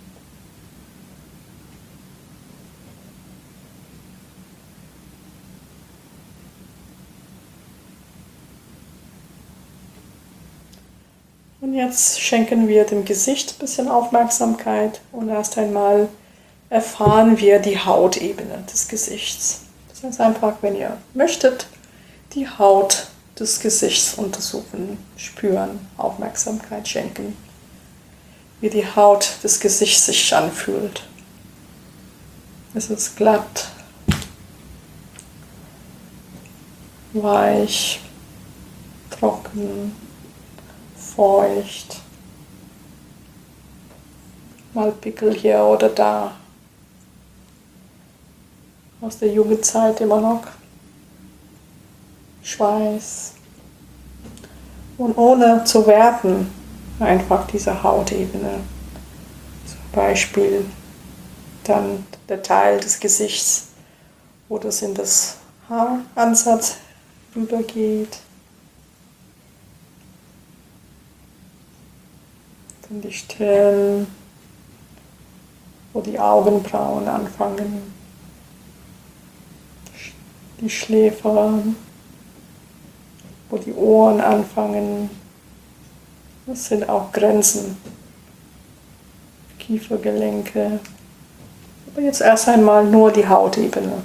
Und jetzt schenken wir dem Gesicht ein bisschen Aufmerksamkeit und erst einmal erfahren wir die Hautebene des Gesichts. Das heißt einfach, wenn ihr möchtet, die Haut des Gesichts untersuchen, spüren, Aufmerksamkeit schenken, wie die Haut des Gesichts sich anfühlt. Ist es glatt? weich, trocken, feucht. Mal Pickel hier oder da. Aus der Jugendzeit immer noch. Schweiß. Und ohne zu werten, einfach diese Hautebene. Zum Beispiel dann der Teil des Gesichts, wo das in das Haaransatz rübergeht. Dann die Stirn, wo die Augenbrauen anfangen. Die Schläfer, wo die Ohren anfangen. Das sind auch Grenzen. Kiefergelenke. Aber jetzt erst einmal nur die Hautebene.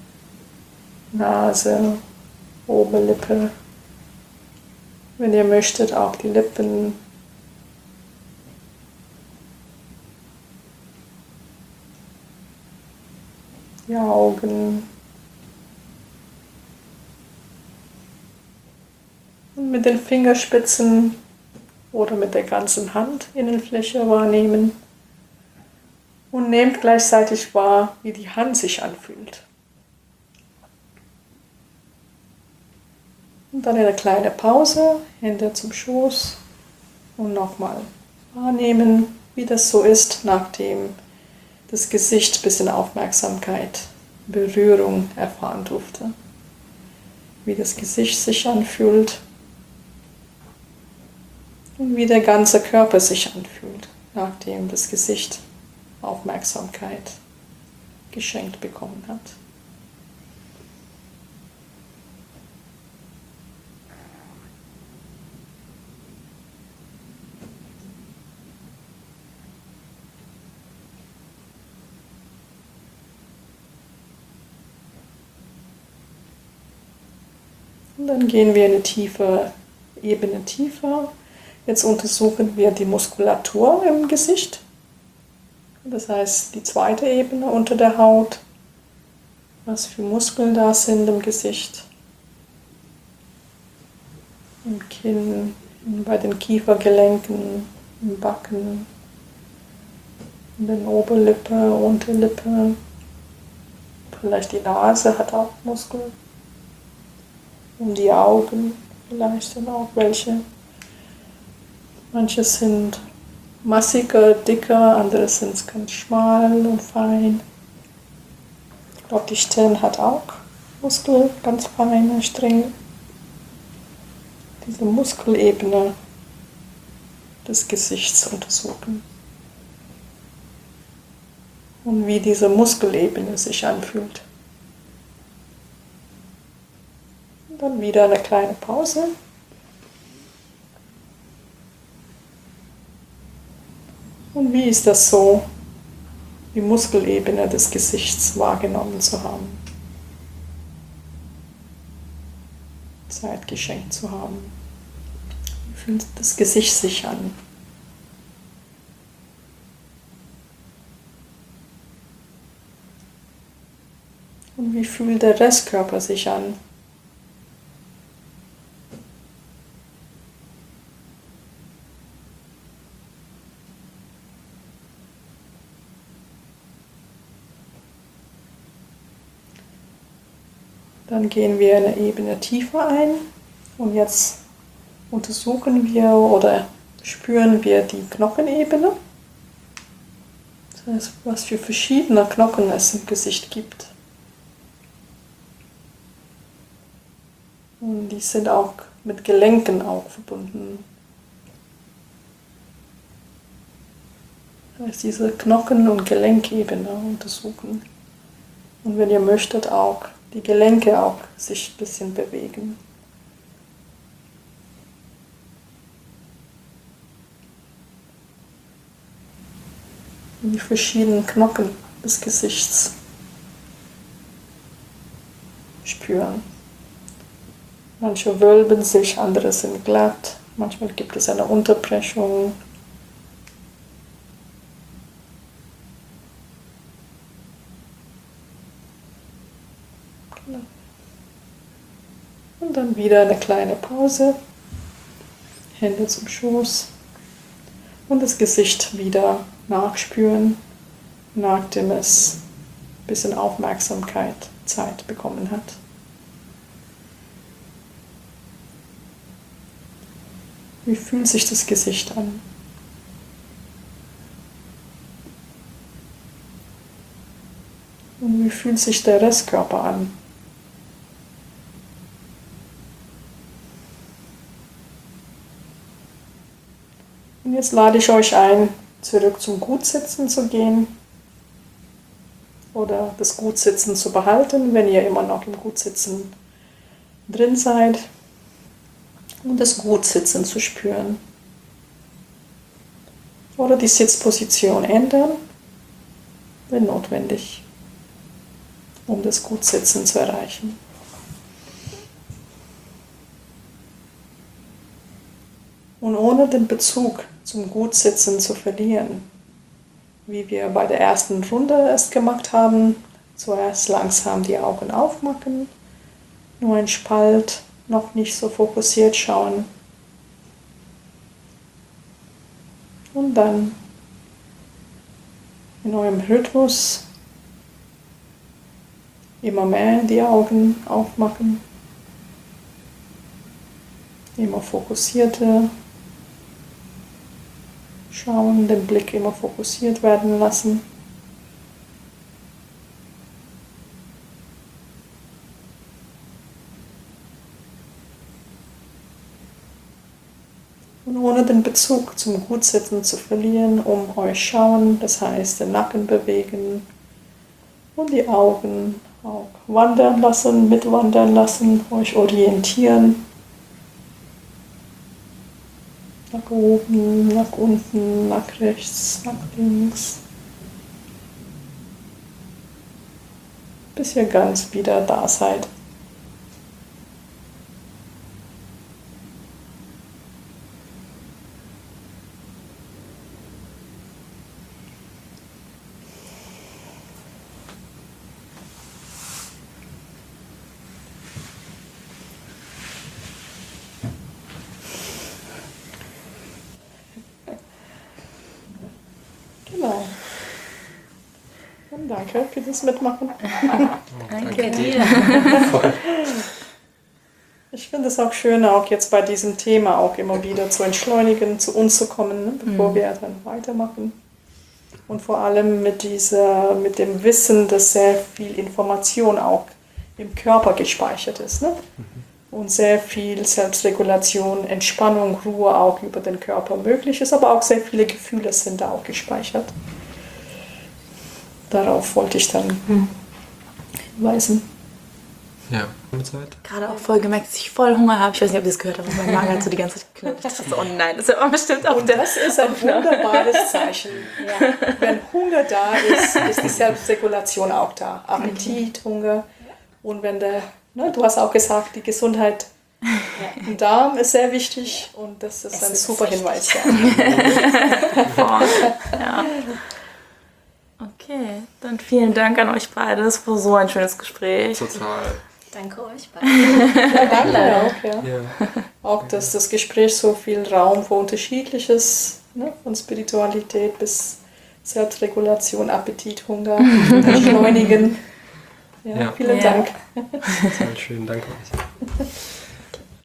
Nase, Oberlippe. Wenn ihr möchtet, auch die Lippen. Die Augen. Und mit den Fingerspitzen oder mit der ganzen Hand Innenfläche wahrnehmen. Und nehmt gleichzeitig wahr, wie die Hand sich anfühlt. Und dann eine kleine Pause, Hände zum Schoß und nochmal wahrnehmen, wie das so ist, nachdem das Gesicht ein bisschen Aufmerksamkeit, Berührung erfahren durfte. Wie das Gesicht sich anfühlt und wie der ganze Körper sich anfühlt, nachdem das Gesicht Aufmerksamkeit geschenkt bekommen hat. Und dann gehen wir eine tiefe Ebene tiefer. Jetzt untersuchen wir die Muskulatur im Gesicht. Das heißt, die zweite Ebene unter der Haut. Was für Muskeln da sind im Gesicht. Im Kinn, bei den Kiefergelenken, im Backen, in der Oberlippe, Unterlippe. Vielleicht die Nase hat auch Muskeln. Um die Augen vielleicht dann auch welche. Manche sind massiger, dicker, andere sind ganz schmal und fein. Ich glaube, die Stirn hat auch Muskel, ganz feine Stränge. Diese Muskelebene des Gesichts untersuchen. Und wie diese Muskelebene sich anfühlt. Und dann wieder eine kleine Pause. Und wie ist das so, die Muskelebene des Gesichts wahrgenommen zu haben? Zeit geschenkt zu haben. Wie fühlt das Gesicht sich an? Und wie fühlt der Restkörper sich an? Dann gehen wir eine Ebene tiefer ein und jetzt untersuchen wir oder spüren wir die Knochenebene. Das heißt, was für verschiedene Knochen es im Gesicht gibt. Und die sind auch mit Gelenken auch verbunden. Das heißt, diese Knochen- und Gelenkebene untersuchen. Und wenn ihr möchtet, auch die Gelenke auch sich ein bisschen bewegen. Und die verschiedenen Knochen des Gesichts spüren. Manche wölben sich, andere sind glatt. Manchmal gibt es eine Unterbrechung. dann wieder eine kleine Pause. Hände zum Schoß. Und das Gesicht wieder nachspüren, nachdem es ein bisschen Aufmerksamkeit, Zeit bekommen hat. Wie fühlt sich das Gesicht an? Und wie fühlt sich der Restkörper an? Und jetzt lade ich euch ein, zurück zum Gutsitzen zu gehen oder das Gutsitzen zu behalten, wenn ihr immer noch im Gutsitzen drin seid, und das Gutsitzen zu spüren. Oder die Sitzposition ändern, wenn notwendig, um das Gutsitzen zu erreichen. Und ohne den Bezug zum Gutsitzen zu verlieren, wie wir bei der ersten Runde es gemacht haben, zuerst langsam die Augen aufmachen, nur ein Spalt, noch nicht so fokussiert schauen. Und dann in eurem Rhythmus immer mehr die Augen aufmachen, immer fokussierter schauen, den Blick immer fokussiert werden lassen. Und ohne den Bezug zum Gutsitzen zu verlieren, um euch schauen, das heißt den Nacken bewegen und die Augen auch wandern lassen, mitwandern lassen, euch orientieren. Nach oben, nach unten, nach rechts, nach links. Bis ihr ganz wieder da seid. Genau. Und danke für das Mitmachen. Danke dir. Ich finde es auch schön, auch jetzt bei diesem Thema auch immer wieder zu entschleunigen, zu uns zu kommen, ne, bevor mhm. wir dann weitermachen. Und vor allem mit, dieser, mit dem Wissen, dass sehr viel Information auch im Körper gespeichert ist. Ne? Mhm. Und sehr viel Selbstregulation, Entspannung, Ruhe auch über den Körper möglich ist, aber auch sehr viele Gefühle sind da auch gespeichert. Darauf wollte ich dann hm. hinweisen. Ja, mit Zeit. Gerade auch voll gemerkt, dass ich voll Hunger habe. Ich weiß nicht, ob ihr das gehört habt, aber mein Magen hat so die ganze Zeit geknurrt. Ich dachte so, oh nein, das ist aber bestimmt auch Und der das ist ein wunderbares Zeichen. Ja. Wenn Hunger da ist, ist die Selbstregulation auch da. Appetit, Hunger. Und wenn der, ne, du hast auch gesagt, die Gesundheit im Darm ist sehr wichtig und das ist es ein ist super Hinweis. Ja. Ja. Okay, dann vielen Dank an euch beide. Das war so ein schönes Gespräch. Total. Danke euch beiden. Ja, danke auch. Ja. Ja. Auch, dass das Gespräch so viel Raum für Unterschiedliches, ne, von Spiritualität bis Selbstregulation, Appetit, Hunger, Entschleunigen. Ja, Ja. vielen Ja. Dank. Total schön, danke euch.